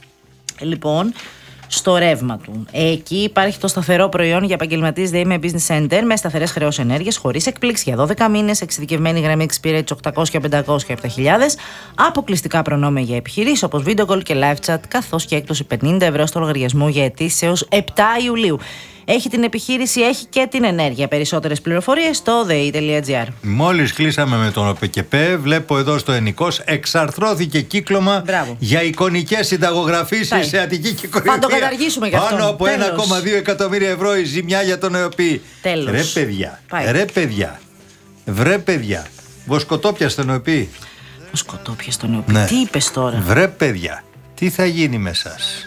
Λοιπόν, στο ρεύμα του. Εκεί υπάρχει το σταθερό προϊόν για επαγγελματίες ΔΕΗ με Business Center με σταθερές χρεώσεις ενέργειας, χωρίς εκπλήξη για δώδεκα μήνες, εξειδικευμένη γραμμή εξυπηρέτηση οκτακόσια, πεντακόσια, επτά χιλιάδες, αποκλειστικά προνόμια για επιχειρήσεις όπως video call και live chat, καθώς και έκπτωση πενήντα ευρώ στο λογαριασμό για αιτήσεις έως επτά Ιουλίου. Έχει την επιχείρηση, έχει και την ενέργεια. Περισσότερες πληροφορίες στο δei.gr. Μόλις κλείσαμε με τον ΟΠΕΚΕΠΕ, βλέπω εδώ στο Ενικός εξαρθρώθηκε κύκλωμα. Μπράβο. Για εικονικές συνταγογραφήσεις σε Αττική και Κορινθία. Θα το καταργήσουμε κι αυτό. Πάνω από ένα κόμμα δύο εκατομμύρια ευρώ η ζημιά για τον ΕΟΠΗ. Τέλος. Ρε παιδιά, Πάει. ρε παιδιά, βρε παιδιά. Βοσκοτόπια στον ΕΟΠΗ. Βοσκοτόπια στον ΕΟΠΗ. Ναι. Τι είπες τώρα? Βρε παιδιά, τι θα γίνει με εσάς?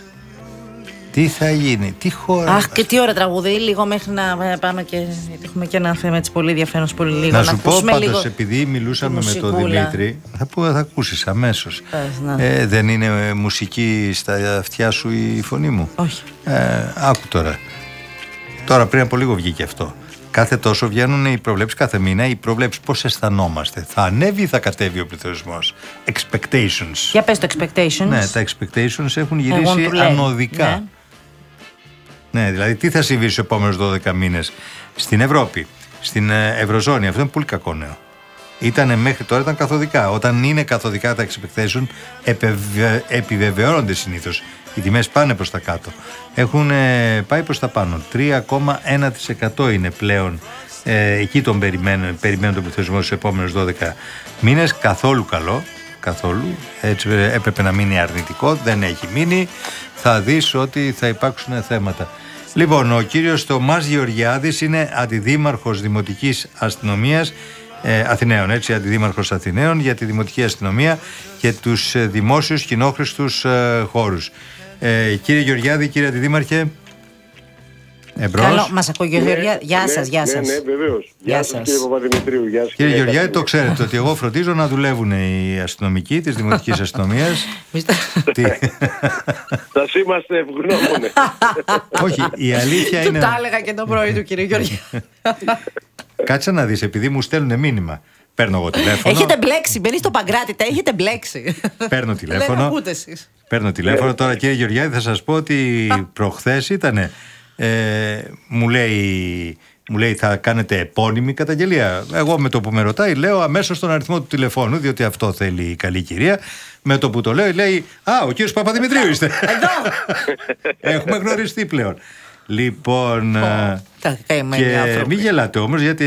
Τι θα γίνει, τι χώρα. Αχ, και τι ώρα τραγουδί, λίγο μέχρι να πάμε και. Έχουμε και ένα θέμα έτσι πολύ ενδιαφέρον, πολύ λίγο. Να, να σου πω πάντως, λίγο επειδή μιλούσαμε με τον Δημήτρη, θα, πω, θα ακούσεις αμέσως. Πες, ε, δεν είναι μουσική στα αυτιά σου η φωνή μου? Όχι. Ε, άκου τώρα. Τώρα πριν από λίγο βγήκε αυτό. Κάθε τόσο βγαίνουν οι προβλέψεις, κάθε μήνα οι προβλέψεις πώς αισθανόμαστε. Θα ανέβει ή θα κατέβει ο πληθωρισμός? Expectations. Για πες το expectations. Ναι, τα expectations έχουν γυρίσει ανωδικά. Ναι. Ναι, δηλαδή τι θα συμβεί στους επόμενους δώδεκα μήνες στην Ευρώπη, στην Ευρωζώνη. Αυτό είναι πολύ κακό νέο. Ήτανε μέχρι τώρα, ήταν καθοδικά. Όταν είναι καθοδικά τα expectation, επιβε... επιβεβαιώνονται συνήθως. Οι τιμές πάνε προς τα κάτω. Έχουν ε, πάει προς τα πάνω. τρία κόμμα ένα τοις εκατό είναι πλέον. Ε, εκεί τον περιμένουν, περιμένουν τον πληθωρισμό στους επόμενους δώδεκα μήνες. Καθόλου καλό. Καθόλου. Έτσι έπρεπε να μείνει αρνητικό. Δεν έχει μείνει. Θα δεις ότι θα υπάρξουν θέματα. Λοιπόν, ο κύριος Θωμάς Γεωργιάδης είναι αντιδήμαρχος Δημοτικής Αστυνομίας ε, Αθηναίων, έτσι, αντιδήμαρχος Αθηναίων για τη Δημοτική Αστυνομία και τους ε, δημόσιους κοινόχρηστους ε, χώρους. Ε, κύριε Γεωργιάδη, κύριε Αντιδήμαρχε, εμπρός. Καλό, μας ακούει ο Γεωργιάδη. Γεια σας, γεια σας. Ναι, ναι, βεβαίως. Γεια, γεια σας, κύριε Παπαδημητρίου. Γεια σας, κύριε Γεωργιάδη, το ξέρετε ότι εγώ φροντίζω να δουλεύουν οι αστυνομικοί της Δημοτικής Αστυνομίας. Τι? Σας είμαστε ευγνώμονες. Όχι, η αλήθεια είναι... Του τα έλεγα και το πρωί του, κύριε Γεωργιάδη. Κάτσε να δεις, επειδή μου στέλνουν μήνυμα. Παίρνω εγώ τηλέφωνο. Έχετε μπλέξει, μπαίνει στο Παγκράτη, τα έχετε μπλέξει. Παίρνω τηλέφωνο. Παίρνω τηλέφωνο. Τώρα, κύριε Γεωργιάδη, θα σας πω ότι προχθές ήτανε. Ε, μου, λέει, μου λέει θα κάνετε επώνυμη καταγγελία. Εγώ με το που με ρωτάει λέω αμέσως τον αριθμό του τηλεφώνου, διότι αυτό θέλει η καλή κυρία. Με το που το λέω λέει «Α, ο κύριος Παπαδημητρίου είστε». Εδώ. Έχουμε γνωριστεί πλέον. Λοιπόν, oh, και μην γελάτε όμως, γιατί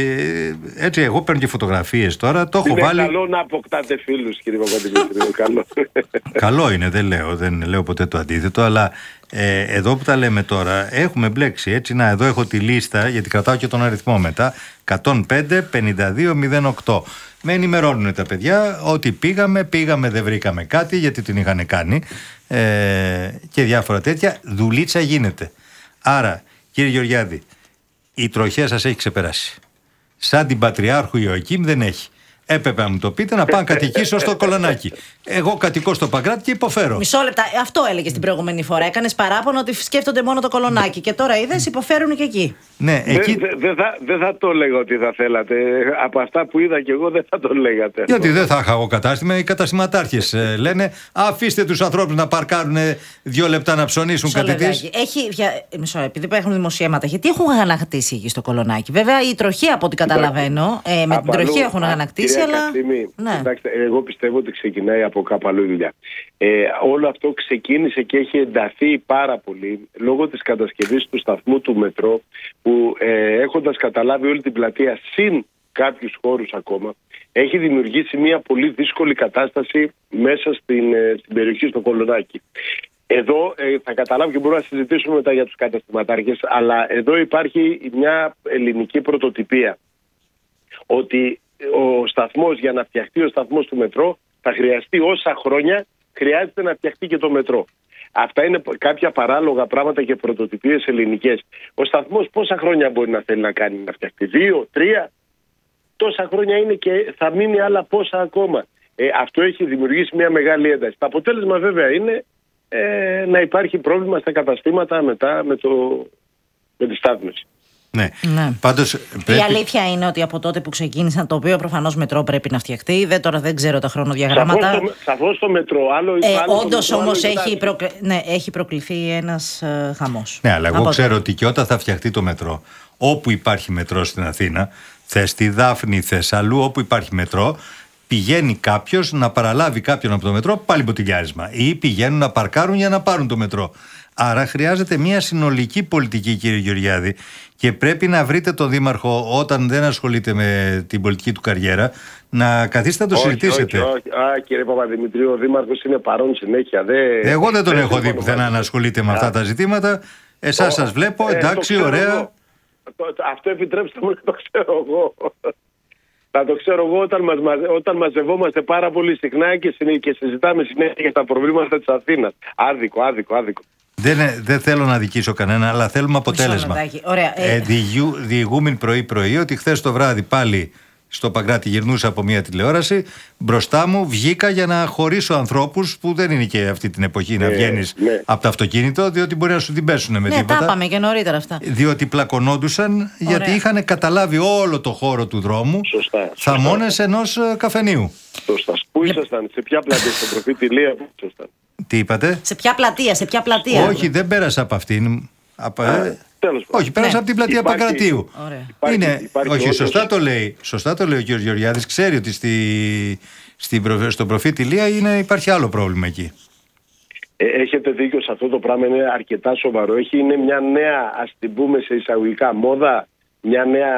έτσι εγώ παίρνω και φωτογραφίες τώρα. Το έχω είναι βάλει... καλό να αποκτάτε φίλους, κύριε Παπαδημητρίου. Καλό. Καλό είναι, δεν λέω, δεν λέω ποτέ το αντίθετο, αλλά ε, εδώ που τα λέμε τώρα έχουμε μπλέξει. Έτσι, να, εδώ έχω τη λίστα, γιατί κρατάω και τον αριθμό μετά. εκατόν πέντε πενήντα δύο μηδέν οκτώ. Με ενημερώνουν τα παιδιά ότι πήγαμε, πήγαμε, δεν βρήκαμε κάτι, γιατί την είχαν κάνει ε, και διάφορα τέτοια. Δουλίτσα γίνεται. Άρα, κύριε Γεωργιάδη, η τροχέα σας έχει ξεπεράσει. Σαν την Πατριάρχου Ιωακήμ δεν έχει. Έπρεπε να μου το πείτε, να πάω κατοικήσω στο Κολονάκι. Εγώ κατοικώ στο Παγκράτη και υποφέρω. Μισό λεπτά. Αυτό έλεγε την προηγούμενη φορά. Έκανε παράπονο ότι σκέφτονται μόνο το Κολονάκι. Και τώρα είδες, υποφέρουν και εκεί. Ναι, εκεί... Δεν δε θα, δε θα το έλεγα ότι θα θέλατε. Από αυτά που είδα και εγώ δεν θα το λέγατε. Γιατί δεν θα είχα εγώ κατάστημα. Οι καταστηματάρχες ε, λένε αφήστε τους ανθρώπους να παρκάρουν δύο λεπτά να ψωνίσουν κάτι της. Έχει. Μισό, επειδή έχουν δημοσιεύματα, γιατί έχουν αγανακτήσει εκεί στο Κολονάκι. Βέβαια η τροχία από ό,τι καταλαβαίνω. Ε, με την τροχία έχουν αγανακτήσει. Αλλά... Ναι. Κοιτάξτε, εγώ πιστεύω ότι ξεκινάει από κάπου αλλού η δουλειά. Ε, όλο αυτό ξεκίνησε και έχει ενταθεί πάρα πολύ λόγω της κατασκευής του σταθμού του μετρό, που ε, έχοντας καταλάβει όλη την πλατεία συν κάποιους χώρους ακόμα, έχει δημιουργήσει μια πολύ δύσκολη κατάσταση μέσα στην, ε, στην περιοχή στο Κολονάκι. Εδώ ε, θα καταλάβω και μπορούμε να συζητήσουμε μετά για τους καταστηματάρχες, αλλά εδώ υπάρχει μια ελληνική πρωτοτυπία ότι ο σταθμός, για να φτιαχτεί ο σταθμός του μετρό, θα χρειαστεί όσα χρόνια χρειάζεται να φτιαχτεί και το μετρό. Αυτά είναι κάποια παράλογα πράγματα και πρωτοτυπίες ελληνικές. Ο σταθμός πόσα χρόνια μπορεί να θέλει να κάνει να φτιαχτεί? Δύο, τρία, τόσα χρόνια είναι και θα μείνει άλλα πόσα ακόμα. Ε, αυτό έχει δημιουργήσει μια μεγάλη ένταση. Το αποτέλεσμα βέβαια είναι ε, να υπάρχει πρόβλημα στα καταστήματα μετά με, το, με τη στάθμιση. Ναι. Ναι. Πάντως, πρέπει... Η αλήθεια είναι ότι από τότε που ξεκίνησαν, το οποίο προφανώς μετρό πρέπει να φτιαχτεί, δεν, τώρα δεν ξέρω τα χρονοδιαγράμματα. Σαφώς το μετρό, άλλο. Ε, όντως όμως έχει, προκλ... ναι, έχει προκληθεί ένας ε, χαμός. Ναι, αλλά εγώ από ξέρω τότε. ότι και όταν θα φτιαχτεί το μετρό, όπου υπάρχει μετρό στην Αθήνα, θες στη Δάφνη, θες αλλού, όπου υπάρχει μετρό, πηγαίνει κάποιος να παραλάβει κάποιον από το μετρό, πάλι μποτιλιάρισμα. Ή πηγαίνουν να παρκάρουν για να πάρουν το μετρό. Άρα χρειάζεται μια συνολική πολιτική, κύριε Γεωργιάδη, και πρέπει να βρείτε τον Δήμαρχο όταν δεν ασχολείται με την πολιτική του καριέρα, να καθίσετε να το όχι, συζητήσετε. Όχι, όχι. Α, κύριε Παπαδημητρίου, ο Δήμαρχος είναι παρόν συνέχεια. Δε... Εγώ δεν τον δε έχω δει πουθενά να ασχολείται με αυτά τα ζητήματα. Εσάς σας βλέπω, εντάξει, ε, ωραία. Το, αυτό επιτρέψτε μου να το ξέρω εγώ. Θα το ξέρω εγώ όταν, μας, όταν μαζευόμαστε πάρα πολύ συχνά και, και συζητάμε συνέχεια για τα προβλήματα της Αθήνας. Άδικο, άδικο, άδικο. Δεν, δεν θέλω να δικήσω κανένα, αλλά θέλουμε αποτέλεσμα. Ωραία. Ε, διηγού, διηγούμεν πρωί-πρωί ότι χθες το βράδυ πάλι στο Παγκράτη γυρνούσα από μια τηλεόραση. Μπροστά μου βγήκα για να χωρίσω ανθρώπους που δεν είναι και αυτή την εποχή να ναι, βγαίνεις ναι. από το αυτοκίνητο, διότι μπορεί να σου την πέσουν με ναι, τίποτα. Ναι, τα είπαμε και νωρίτερα αυτά. Διότι πλακωνόντουσαν, γιατί είχαν καταλάβει όλο το χώρο του δρόμου. Σωστά. Θαμώνες ενός καφενείου. Σωστά. Πού ήσασταν, σε ποια πλατεία, στην Τροφή Τηλεία, πού ήσασταν? Τι είπατε? Σε ποια πλατεία, σε ποια πλατεία? Όχι, δεν πέρασα από αυτήν. Απα... Τέλος πάντων. Όχι, πέρασε Ναι. από την πλατεία Υπάρχει- Παγκρατίου. Ωραία. Υπάρχει- Είναι, υπάρχει όχι, όντως- σωστά το λέει. Σωστά το λέει ο κ. Γεωργιάδης. Ξέρει ότι στη, στην, προφ- στον προφήτη Ηλία είναι, υπάρχει άλλο πρόβλημα εκεί. Ε, έχετε δίκιο σε αυτό το πράγμα, είναι αρκετά σοβαρό. Έχει, είναι μια νέα, ας την πούμε σε εισαγωγικά, μόδα, μια νέα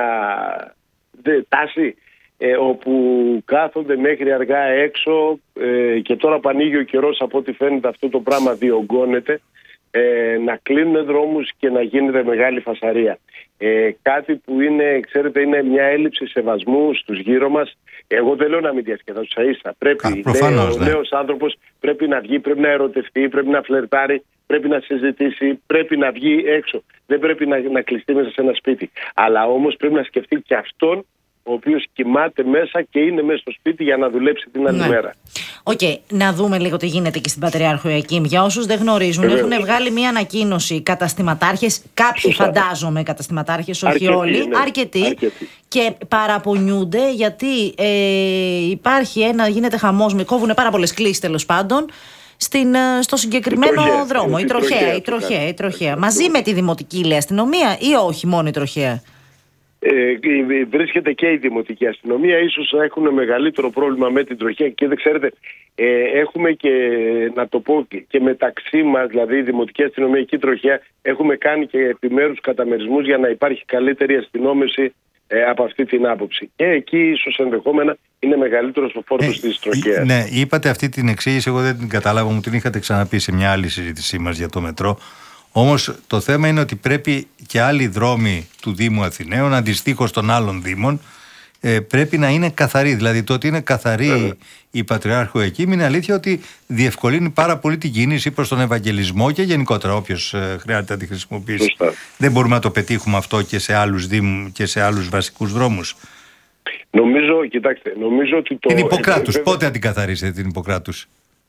δε, τάση, ε, όπου κάθονται μέχρι αργά έξω ε, και τώρα που ανοίγει ο καιρός, από ό,τι φαίνεται αυτό το πράγμα διωγγώνεται, ε, να κλείνουν δρόμους και να γίνεται μεγάλη φασαρία. Ε, κάτι που είναι, ξέρετε, είναι μια έλλειψη σεβασμού στους γύρω μας. Εγώ δεν λέω να μην διασκεδάσω, ίσα ίσα. Πρέπει, Α, προφανώς, ο ναι. νέος άνθρωπος πρέπει να βγει, πρέπει να ερωτευτεί, πρέπει να φλερτάρει, πρέπει να συζητήσει, πρέπει να βγει έξω. Δεν πρέπει να, να κλειστεί μέσα σε ένα σπίτι. Αλλά όμως πρέπει να σκεφτεί και αυτόν ο οποίος κοιμάται μέσα και είναι μέσα στο σπίτι για να δουλέψει την άλλη Ναι. μέρα. Οκ, να δούμε λίγο τι γίνεται και στην Πατριάρχο Ιακήμ. Για όσους δεν γνωρίζουν, Βεβαίως. έχουν βγάλει μία ανακοίνωση καταστηματάρχες. Κάποιοι Σωστά. φαντάζομαι καταστηματάρχες, όχι Αρκετοί, όλοι. ναι. Αρκετοί. Αρκετοί. Και παραπονιούνται γιατί ε, υπάρχει ένα, γίνεται χαμός, με κόβουν πάρα πολλές κλήσεις τέλος πάντων. Στην, ε, στο συγκεκριμένο Η τροχέα. δρόμο, η Η τροχέα, τροχέα, η τροχέα, η αυτό. τροχέα. Μαζί με τη δημοτική, λέει, αστυνομία ή όχι μόνο η τροχέα? Ε, βρίσκεται και η Δημοτική Αστυνομία. Ίσως έχουν μεγαλύτερο πρόβλημα με την τροχέα και δεν ξέρετε, ε, έχουμε και, να το πω, και μεταξύ μας, δηλαδή η Δημοτική Αστυνομία και η τροχέα, έχουμε κάνει και επιμέρους καταμερισμούς για να υπάρχει καλύτερη αστυνόμευση ε, από αυτή την άποψη. Και εκεί ίσως ενδεχόμενα είναι μεγαλύτερος ο φόρτος Ε, της τροχέας. Ναι, είπατε αυτή την εξήγηση, εγώ δεν την κατάλαβα, μου την είχατε ξαναπεί σε μια άλλη συζήτησή μας για το μετρό. Όμως το θέμα είναι ότι πρέπει και άλλοι δρόμοι του Δήμου Αθηναίων, αντιστοίχως των άλλων δήμων, ε, πρέπει να είναι καθαροί. Δηλαδή το ότι είναι καθαρή η Πατριάρχου Ιακήμ είναι αλήθεια ότι διευκολύνει πάρα πολύ την κίνηση προς τον Ευαγγελισμό και γενικότερα όποιος ε, χρειάζεται να τη χρησιμοποιήσει. Σωστά. Δεν μπορούμε να το πετύχουμε αυτό και σε άλλους δήμους και σε άλλους βασικούς δρόμους. Νομίζω, κοιτάξτε, νομίζω ότι το... Την Ιπποκράτους, ε, βέβαια, πότε θα την καθαρίσετε την Ιπποκράτους?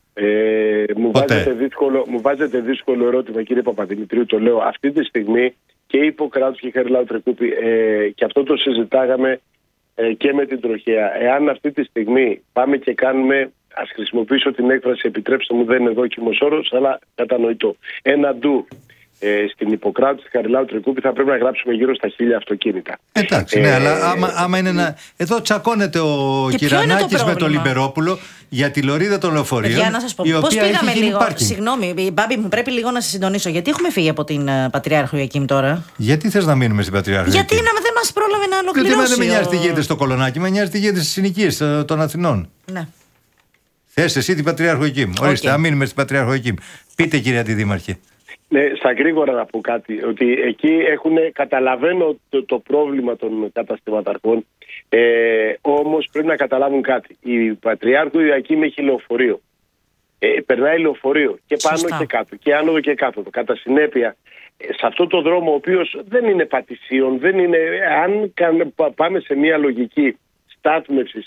Ε, μου, Ποτέ. βάζετε δύσκολο, μου βάζετε δύσκολο ερώτημα, κύριε Παπαδημητρίου, το λέω. Αυτή τη στιγμή και η Ιπποκράτους και η Χαριλάου Τρεκούπη, ε, και αυτό το συζητάγαμε ε, και με την τροχέα. Εάν αυτή τη στιγμή πάμε και κάνουμε, ας χρησιμοποιήσω την έκφραση, επιτρέψτε μου, δεν είναι δόκιμος όρος, αλλά κατανοητό, ένα ντου ε, στην Ιπποκράτους, στη Χαριλάου Τρεκούπη, θα πρέπει να γράψουμε γύρω στα χίλια αυτοκίνητα. Εντάξει, Ε, ναι, αλλά άμα, άμα είναι να. Εδώ τσακώνεται ο Και ποιο είναι το Κυρανάκης με τον πρόβλημα? Λιμπερόπουλο για τη λωρίδα των λεωφορείων. Για να σας πω, η πώς οποία έχει πήγαμε γίνει λίγο. πάρκινγκ. Συγγνώμη, Μπάμπη, μου πρέπει λίγο να σε συντονίσω. Γιατί έχουμε φύγει από την ε, Πατριάρχο Ιακήμ τώρα? Γιατί θες να μείνουμε στην Πατριάρχη? Γιατί να, δεν μας πρόλαβε να Γιατί ολοκληρώσει. δεν με νοιάζει τι ο- γίνεται στο Κολονάκι, με νοιάζει τι γίνεται στις συνοικίες ε, των Αθηνών. Ναι. Θες εσύ την Πατριάρχο Ιακήμ. Ορίστε, Οκ. να μείνουμε στην Πατριάρχο Ιακήμ. Πείτε, κυρία Αντιδήμαρχε. Ναι, στα γρήγορα να πω κάτι, ότι εκεί έχουν, καταλαβαίνω το, το πρόβλημα των καταστηματαρχών, ε, όμως πρέπει να καταλάβουν κάτι. Η Πατριάρχου Ιακήμ έχει λεωφορείο. Ε, περνάει λεωφορείο και πάνω Σωστά. και κάτω και άνοδο και κάτω. Κατά συνέπεια, ε, σε αυτό το δρόμο, ο οποίος δεν είναι πατησίων, δεν είναι, αν καν- πα- πάμε σε μια λογική στάθμευσης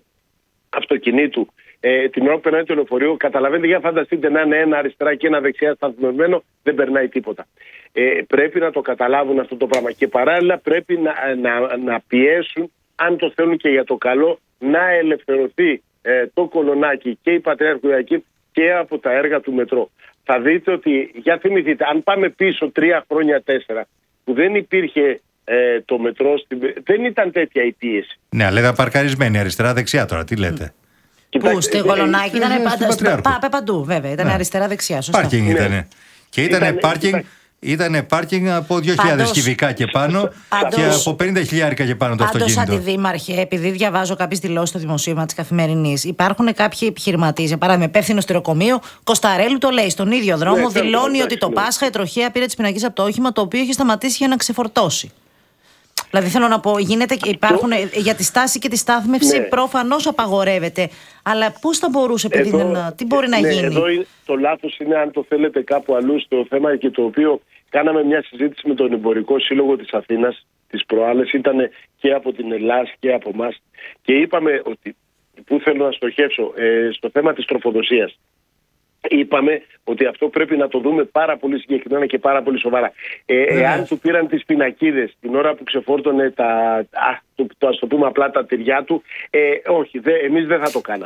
αυτοκινήτου, ε, την ώρα που περνάει το λεωφορείο, καταλαβαίνετε, για φανταστείτε να είναι ένα αριστερά και ένα δεξιά σταθμευμένο, δεν περνάει τίποτα. Ε, πρέπει να το καταλάβουν αυτό το πράγμα και παράλληλα πρέπει να, να, να πιέσουν, αν το θέλουν και για το καλό, να ελευθερωθεί ε, το Κολονάκι και η Πατριάρχου Ιακήμ και από τα έργα του μετρό. Θα δείτε ότι, για θυμηθείτε, αν πάμε πίσω τρία χρόνια, τέσσερα, που δεν υπήρχε ε, το μετρό, στην, δεν ήταν τέτοια η πίεση. Ναι, αλλά ήταν παρκαρισμένη αριστερά-δεξιά τώρα, τι λέτε. Πού, Κοιτάξτε, στη ε, Γολονάκη ε, ήταν στην πάντα. Πατριάρχου. πα- πα- Παντού, βέβαια. Ήταν Ναι. αριστερά-δεξιά. Σωστά. Πάρκινγκ Ναι. ήτανε. Και ήταν Ήτανε- πάρκινγκ. ήταν- Ήτανε πάρκινγκ από δύο χιλιάδες Πάντως- κυβικά και πάνω Πάντως- και από πενήντα χιλιάρικα και πάνω το Πάντως, αυτοκίνητο. αντιδήμαρχε, επειδή διαβάζω κάποιες δηλώσεις στο δημοσίευμα της Καθημερινής, υπάρχουν κάποιοι επιχειρηματίες, για παράδειγμα, υπεύθυνο στερεοκομείο, Κοσταρέλου το λέει, στον ίδιο δρόμο, Ναι, δηλώνει εντάξει, ότι το ναι. Πάσχα η τροχέα πήρε τις πινακίες από το όχημα το οποίο είχε σταματήσει για να ξεφορτώσει. Δηλαδή θέλω να πω, γίνεται και υπάρχουν, ε, για τη στάση και τη στάθμευση Ναι. προφανώς απαγορεύεται. Αλλά πώς θα μπορούσε, παιδί, Εδώ- να, τι μπορεί να ναι, γίνει? Εδώ είναι- το λάθος είναι, αν το θέλετε, κάπου αλλού στο θέμα, και το οποίο κάναμε μια συζήτηση με τον Εμπορικό Σύλλογο της Αθήνας τις προάλλες, ήταν και από την Ελλάδα και από εμάς, και είπαμε ότι, πού θέλω να στοχεύσω, ε, στο θέμα της τροφοδοσίας. Είπαμε ότι αυτό πρέπει να το δούμε πάρα πολύ συγκεκριμένα και πάρα πολύ σοβαρά. Ε, εάν του πήραν τις πινακίδες την ώρα που ξεφόρτωνε τα, α, το, το, ας το πούμε απλά τα τυριά του, ε, όχι, δε, εμείς δεν θα το κάναμε.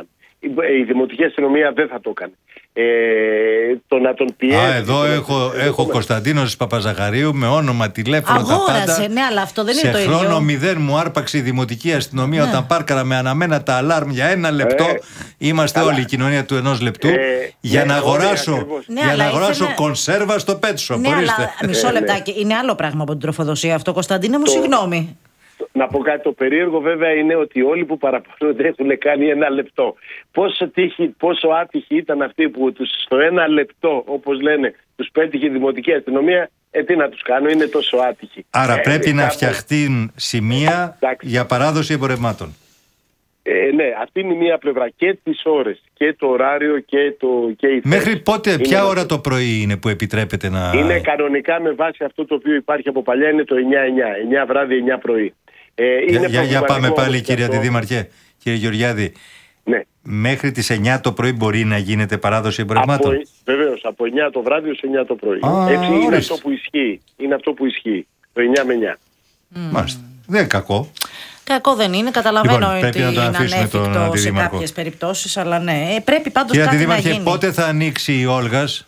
η δημοτική αστυνομία δεν θα το έκανε. Ε, το να τον πιέσει. Α, εδώ έχω, έχω Κωνσταντίνος Παπαζαχαρίου με όνομα, τηλέφωνο, αγόρασε, τα πάντα. Ναι, αλλά αυτό δεν είναι το ίδιο. Σε χρόνο μηδέν μου άρπαξε η δημοτική αστυνομία, ναι, όταν πάρκαρα με αναμένα τα αλάρμ για ένα λεπτό. Ε, Είμαστε αλλά, όλοι η κοινωνία του ενός λεπτού. Ε, για ναι, να αγοράσω, ναι, για να αγοράσω ήθελε... κονσέρβα στο pet shop. Ναι, αλλά μισό λεπτάκι. Είναι άλλο πράγμα από την τροφοδοσία αυτό, Κωνσταντίνε μου, το... συγγνώμη. Να πω κάτι, το περίεργο βέβαια είναι ότι όλοι που παραπονούνται έχουν κάνει ένα λεπτό. Πόσο, τύχη, πόσο άτυχοι ήταν αυτοί που τους στο ένα λεπτό, όπως λένε, τους πέτυχε η δημοτική αστυνομία, ε, τι να τους κάνω, είναι τόσο άτυχοι. Άρα ε, πρέπει ε, να κάπως... φτιαχτούν σημεία εντάξει. για παράδοση εμπορευμάτων. Ε, ναι, αυτή είναι μία πλευρά, και τις ώρες και το ωράριο και, το, και η θέση. Μέχρι πότε, είναι ποια ώρα το πρωί είναι που επιτρέπεται να... Είναι κανονικά με βάση αυτό το οποίο υπάρχει από παλιά, είναι το εννιά εννιά, εννιά βράδυ, εννιά πρωί. Ε, είναι για, για πάμε πάλι κύριε αυτό... Αντιδήμαρχε, κύριε Γεωργιάδη. Ναι. Μέχρι τις εννιά το πρωί μπορεί να γίνεται παράδοση εμπορευμάτων. Βεβαίως, από εννιά το βράδυ ως εννιά το πρωί. Α, έτσι είναι αυτό που ισχύει. Είναι αυτό που ισχύει. Το εννιά με εννιά. Mm. Μάλιστα. Δεν είναι κακό. Κακό δεν είναι, καταλαβαίνω λοιπόν, ότι είναι ανέφικτο σε κάποιες περιπτώσεις, αλλά ναι, πρέπει πάντως κύριε κάτι Αντιδήμαρχε, να γίνει. πότε θα ανοίξει η Όλγας?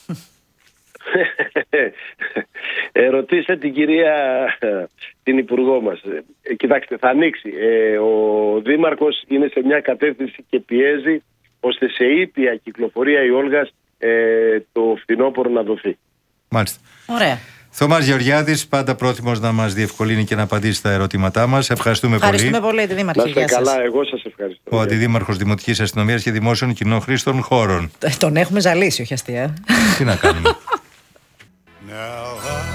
ε, ρωτήστε την κυρία, την υπουργό μας. Ε, κοιτάξτε, θα ανοίξει. Ε, ο Δήμαρχος είναι σε μια κατεύθυνση και πιέζει ώστε σε ήπια κυκλοφορία η Όλγας ε, το φθινόπωρο να δοθεί. Μάλιστα. Ωραία. Θωμάς Γεωργιάδης, πάντα πρόθυμος να μας διευκολύνει και να απαντήσει στα ερωτήματά μας. Ευχαριστούμε, Ευχαριστούμε πολύ. πολύ, Αντιδήμαρχε. Να είστε καλά, εγώ σας ευχαριστώ. Ο Αντιδήμαρχος Δημοτικής Αστυνομίας και Δημόσιων Κοινών Χρήστων Χώρων. Ε, τον έχουμε ζαλίσει, όχι αστεία. Τι να κάνουμε. Now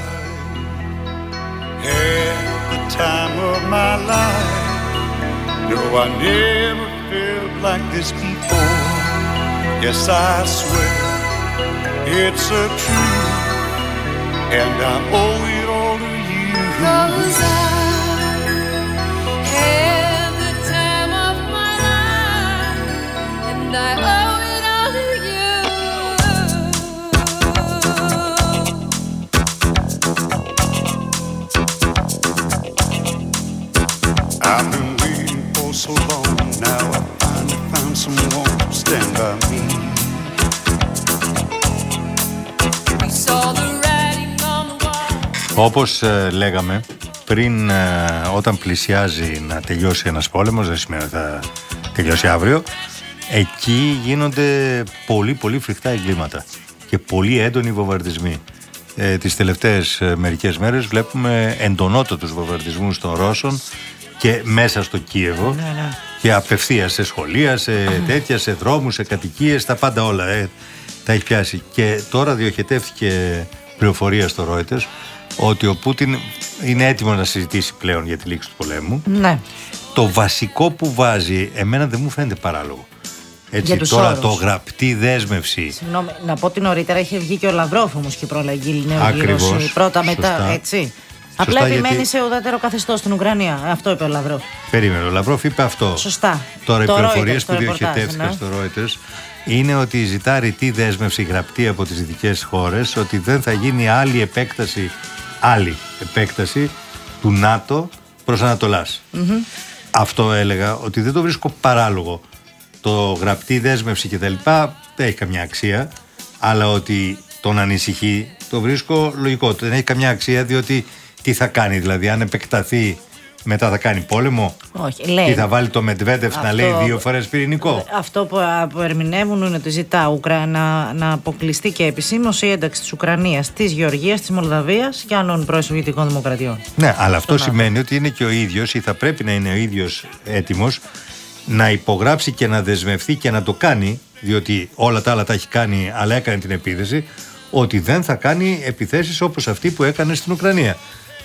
I had the time of my life. No, I never felt like this before. Yes, I swear it's a truth, and I owe it all to you. 'Cause I had the time of my life, and I owe it all to you. I've been waiting for so long, now I finally found someone to stand by me. We saw the writing on the wall. Όπως ε, λέγαμε, πριν ε, όταν πλησιάζει να τελειώσει ένας πόλεμος, δεν σημαίνει ότι θα τελειώσει αύριο, εκεί γίνονται πολύ πολύ φρικτά εγκλήματα και πολύ έντονοι βομβαρδισμοί. Ε, τις τελευταίες ε, μερικές μέρες βλέπουμε εντονότατους βομβαρδισμούς των Ρώσων και μέσα στο Κίεβο, ναι, ναι. και απευθείας σε σχολεία, σε τέτοια, σε δρόμους, σε κατοικίες, τα πάντα όλα ε, τα έχει πιάσει. Και τώρα διοχετεύτηκε πληροφορία στο Reuters ότι ο Πούτιν είναι έτοιμος να συζητήσει πλέον για τη λήξη του πολέμου. Ναι. Το βασικό που βάζει εμένα δεν μου φαίνεται παράλογο. Έτσι, τώρα όρους. Το γραπτή δέσμευση. Συγγνώμη, να πω ότι νωρίτερα είχε βγει και ο Λαυρόφ όμως και πρόλαγγείλει νέο γύρος, πρώτα μετά, σωστά. Έτσι. Σωστά, απλά επιμένει γιατί... σε ουδέτερο καθεστώς στην Ουκρανία. Αυτό είπε ο Λαυρόφ. Περίμενε, ο Λαυρόφ είπε αυτό. Σωστά. Τώρα το οι πληροφορίες Reuters, που διοχετεύτηκαν ναι. στο Reuters είναι ότι ζητά ρητή δέσμευση γραπτή από τις δυτικές χώρες ότι δεν θα γίνει άλλη επέκταση, άλλη επέκταση του ΝΑΤΟ προς Ανατολάς. Mm-hmm. Αυτό έλεγα ότι δεν το βρίσκω παράλογο. Το γραπτή δέσμευση κτλ. Δεν έχει καμιά αξία, αλλά ότι τον ανησυχεί το βρίσκω λογικό. Δεν έχει καμιά αξία διότι τι θα κάνει, δηλαδή αν επεκταθεί μετά θα κάνει πόλεμο? Όχι, λέει. Τι θα βάλει το Μετβέντεφ να λέει δύο φορές πυρηνικό? Αυτό που, που ερμηνεύουν είναι ότι ζητά Ουκρα... να, να αποκλειστεί και επισήμως η ένταξη της Ουκρανίας, της Γεωργίας, της Μολδαβίας και άλλων πρώην-σοβιετικών δημοκρατιών. Ναι, αλλά αυτό σημαίνει ότι είναι και ο ίδιος ή θα πρέπει να είναι ο ίδιος έτοιμος να υπογράψει και να δεσμευτεί και να το κάνει, διότι όλα τα άλλα τα έχει κάνει, αλλά έκανε την επίθεση, ότι δεν θα κάνει επιθέσεις όπως αυτή που έκανε στην Ουκρανία.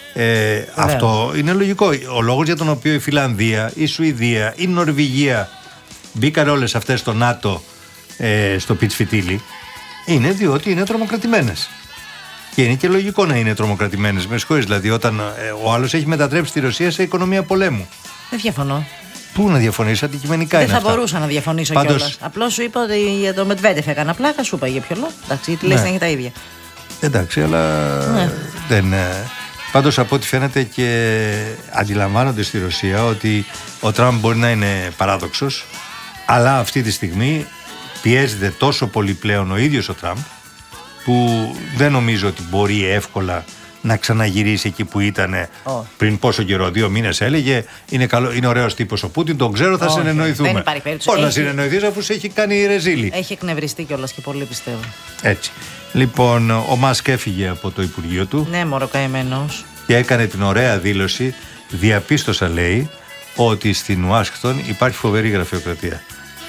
Ε, αυτό είναι λογικό. Ο λόγος για τον οποίο η Φιλανδία, η Σουηδία, η Νορβηγία μπήκαν όλες αυτές στο ΝΑΤΟ ε, στο πιτσφιτίλι είναι διότι είναι τρομοκρατημένες. Και είναι και λογικό να είναι τρομοκρατημένες. Με συγχωρείς, δηλαδή όταν ε, ο άλλος έχει μετατρέψει τη Ρωσία σε οικονομία πολέμου. Δεν διαφωνώ. Πού να διαφωνείς, αντικειμενικά δεν είναι θα αυτά. μπορούσα να διαφωνήσω Πάντως... κιόλας. Απλώς σου είπα ότι για το Μετβέντεφ έκανα πλάκα, σου είπα για ποιο λόγο. Εντάξει, γιατί λες να έχει τα ίδια. Εντάξει, αλλά ναι. δεν. Πάντως από ό,τι φαίνεται και αντιλαμβάνονται στη Ρωσία ότι ο Τραμπ μπορεί να είναι παράδοξος, Αλλά αυτή τη στιγμή πιέζεται τόσο πολύ πλέον ο ίδιος ο Τραμπ, που δεν νομίζω ότι μπορεί εύκολα να ξαναγυρίσει εκεί που ήταν Oh. πριν πόσο καιρό, δύο μήνες έλεγε. Είναι, καλό, είναι ωραίος τύπος ο Πούτιν, τον ξέρω, θα Όχι, συνεννοηθούμε. δεν υπάρχει περίπτωση. Πώς να Έχει- συνεννοηθείς αφού σε έχει κάνει ρεζίλη. Έχει εκνευριστεί κιόλας και πολύ, πιστεύω. Έτσι. Λοιπόν, ο Μάσκ έφυγε από το Υπουργείο του Ναι, μωρό καημένος. και έκανε την ωραία δήλωση. Διαπίστωσα, λέει, ότι στην Ουάσιγκτον υπάρχει φοβερή γραφειοκρατία.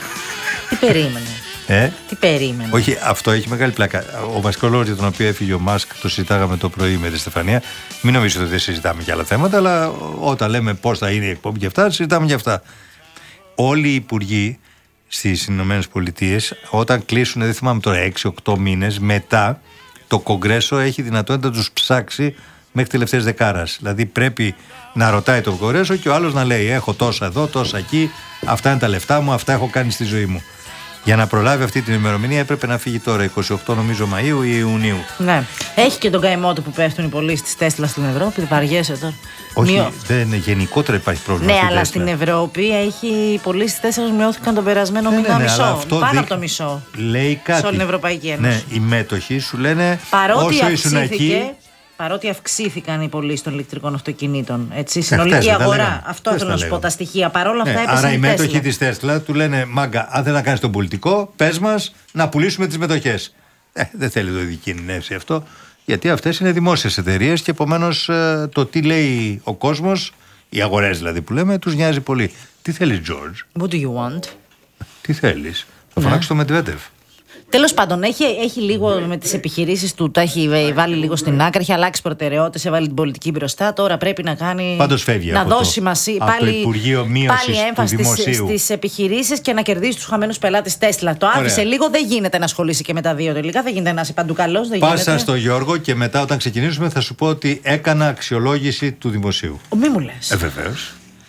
Τι περίμενε. Ε? Τι περίμενε. Όχι, αυτό έχει μεγάλη πλάκα. Ο βασικό λόγο για τον οποίο έφυγε ο Μάσκ, το συζητάγαμε το πρωί με τη Στεφανία. Μην νομίζετε ότι δεν συζητάμε για άλλα θέματα, αλλά όταν λέμε πώς θα είναι η εκπομπή και αυτά, συζητάμε για αυτά. Όλοι οι υπουργοί στις Ηνωμένες Πολιτείες, όταν κλείσουν, δεν θυμάμαι τώρα, έξι οκτώ μήνες, μετά το Κογκρέσο έχει δυνατότητα να τους ψάξει μέχρι τελευταίες δεκάρας. Δηλαδή πρέπει να ρωτάει το Κογκρέσο και ο άλλος να λέει: έχω τόσα εδώ, τόσα εκεί, αυτά είναι τα λεφτά μου, αυτά έχω κάνει στη ζωή μου. Για να προλάβει αυτή την ημερομηνία έπρεπε να φύγει τώρα, είκοσι οκτώ νομίζω Μαΐου ή Ιουνίου. Ναι. Έχει και τον καημό του που πέφτουν οι πωλήσεις της Τέσλα στην Ευρώπη. Βαριέσαι τώρα. Όχι, Μειώ- δεν, γενικότερα υπάρχει πρόβλημα. Ναι, στην αλλά Tesla. στην Ευρώπη έχει οι πωλήσεις της Τέσλα μειώθηκαν τον περασμένο Ναι, μήνα ναι, ναι, μισό. αλλά αυτό Πάνω δείχνει- από το μισό. Λέει κάτι. Σε όλη την Ευρωπαϊκή Ένωση. Ναι, οι μέτοχοι σου λένε Παρότι όσο ήσουν αυξήθηκε, εκεί. παρότι αυξήθηκαν οι πωλήσεις των ηλεκτρικών αυτοκινήτων. Έτσι, χτες συνολική δεν τα αγορά. λέγαμε. Αυτό Χτες θέλω να τα σου πω. λέγαμε. Τα στοιχεία. Παρόλα αυτά Ναι, έπεσε άρα η οι μέτοχοι Tesla. της Τέσλα του λένε: μάγκα, αν δεν να κάνεις τον πολιτικό, πες μας να πουλήσουμε τις μετοχές. Ε, δεν θέλει το ειδική αυτό, γιατί αυτές είναι δημόσιες εταιρείες και επομένως ε, το τι λέει ο κόσμος, οι αγορές δηλαδή που λέμε, τους νοιάζει πολύ. Τι θέλεις, George? What do you want? Τι θέλεις? Θα Ναι. φωνάξει το Μετβέντεφ. Τέλος πάντων, έχει, έχει λίγο με τις επιχειρήσεις του, τα έχει βάλει λίγο στην άκρη, έχει αλλάξει προτεραιότητες, έβαλε την πολιτική μπροστά. Τώρα πρέπει να κάνει. Πάντως φεύγει να από το- δώσει σημασία. από το Πάλι, Υπουργείο Μείωσης πάλι του έμφαση Δημοσίου. στις επιχειρήσεις και να κερδίσει τους χαμένους πελάτες Τέσλα. Το άφησε Ωραία. λίγο, δεν γίνεται να ασχολήσει και με τα δύο τελικά. Δεν γίνεται να είσαι παντού καλός, δεν Πάσα γίνεται. στο Γιώργο και μετά όταν ξεκινήσουμε θα σου πω ότι έκανα αξιολόγηση του δημοσίου. Μη μου λες. Ε, βεβαίως.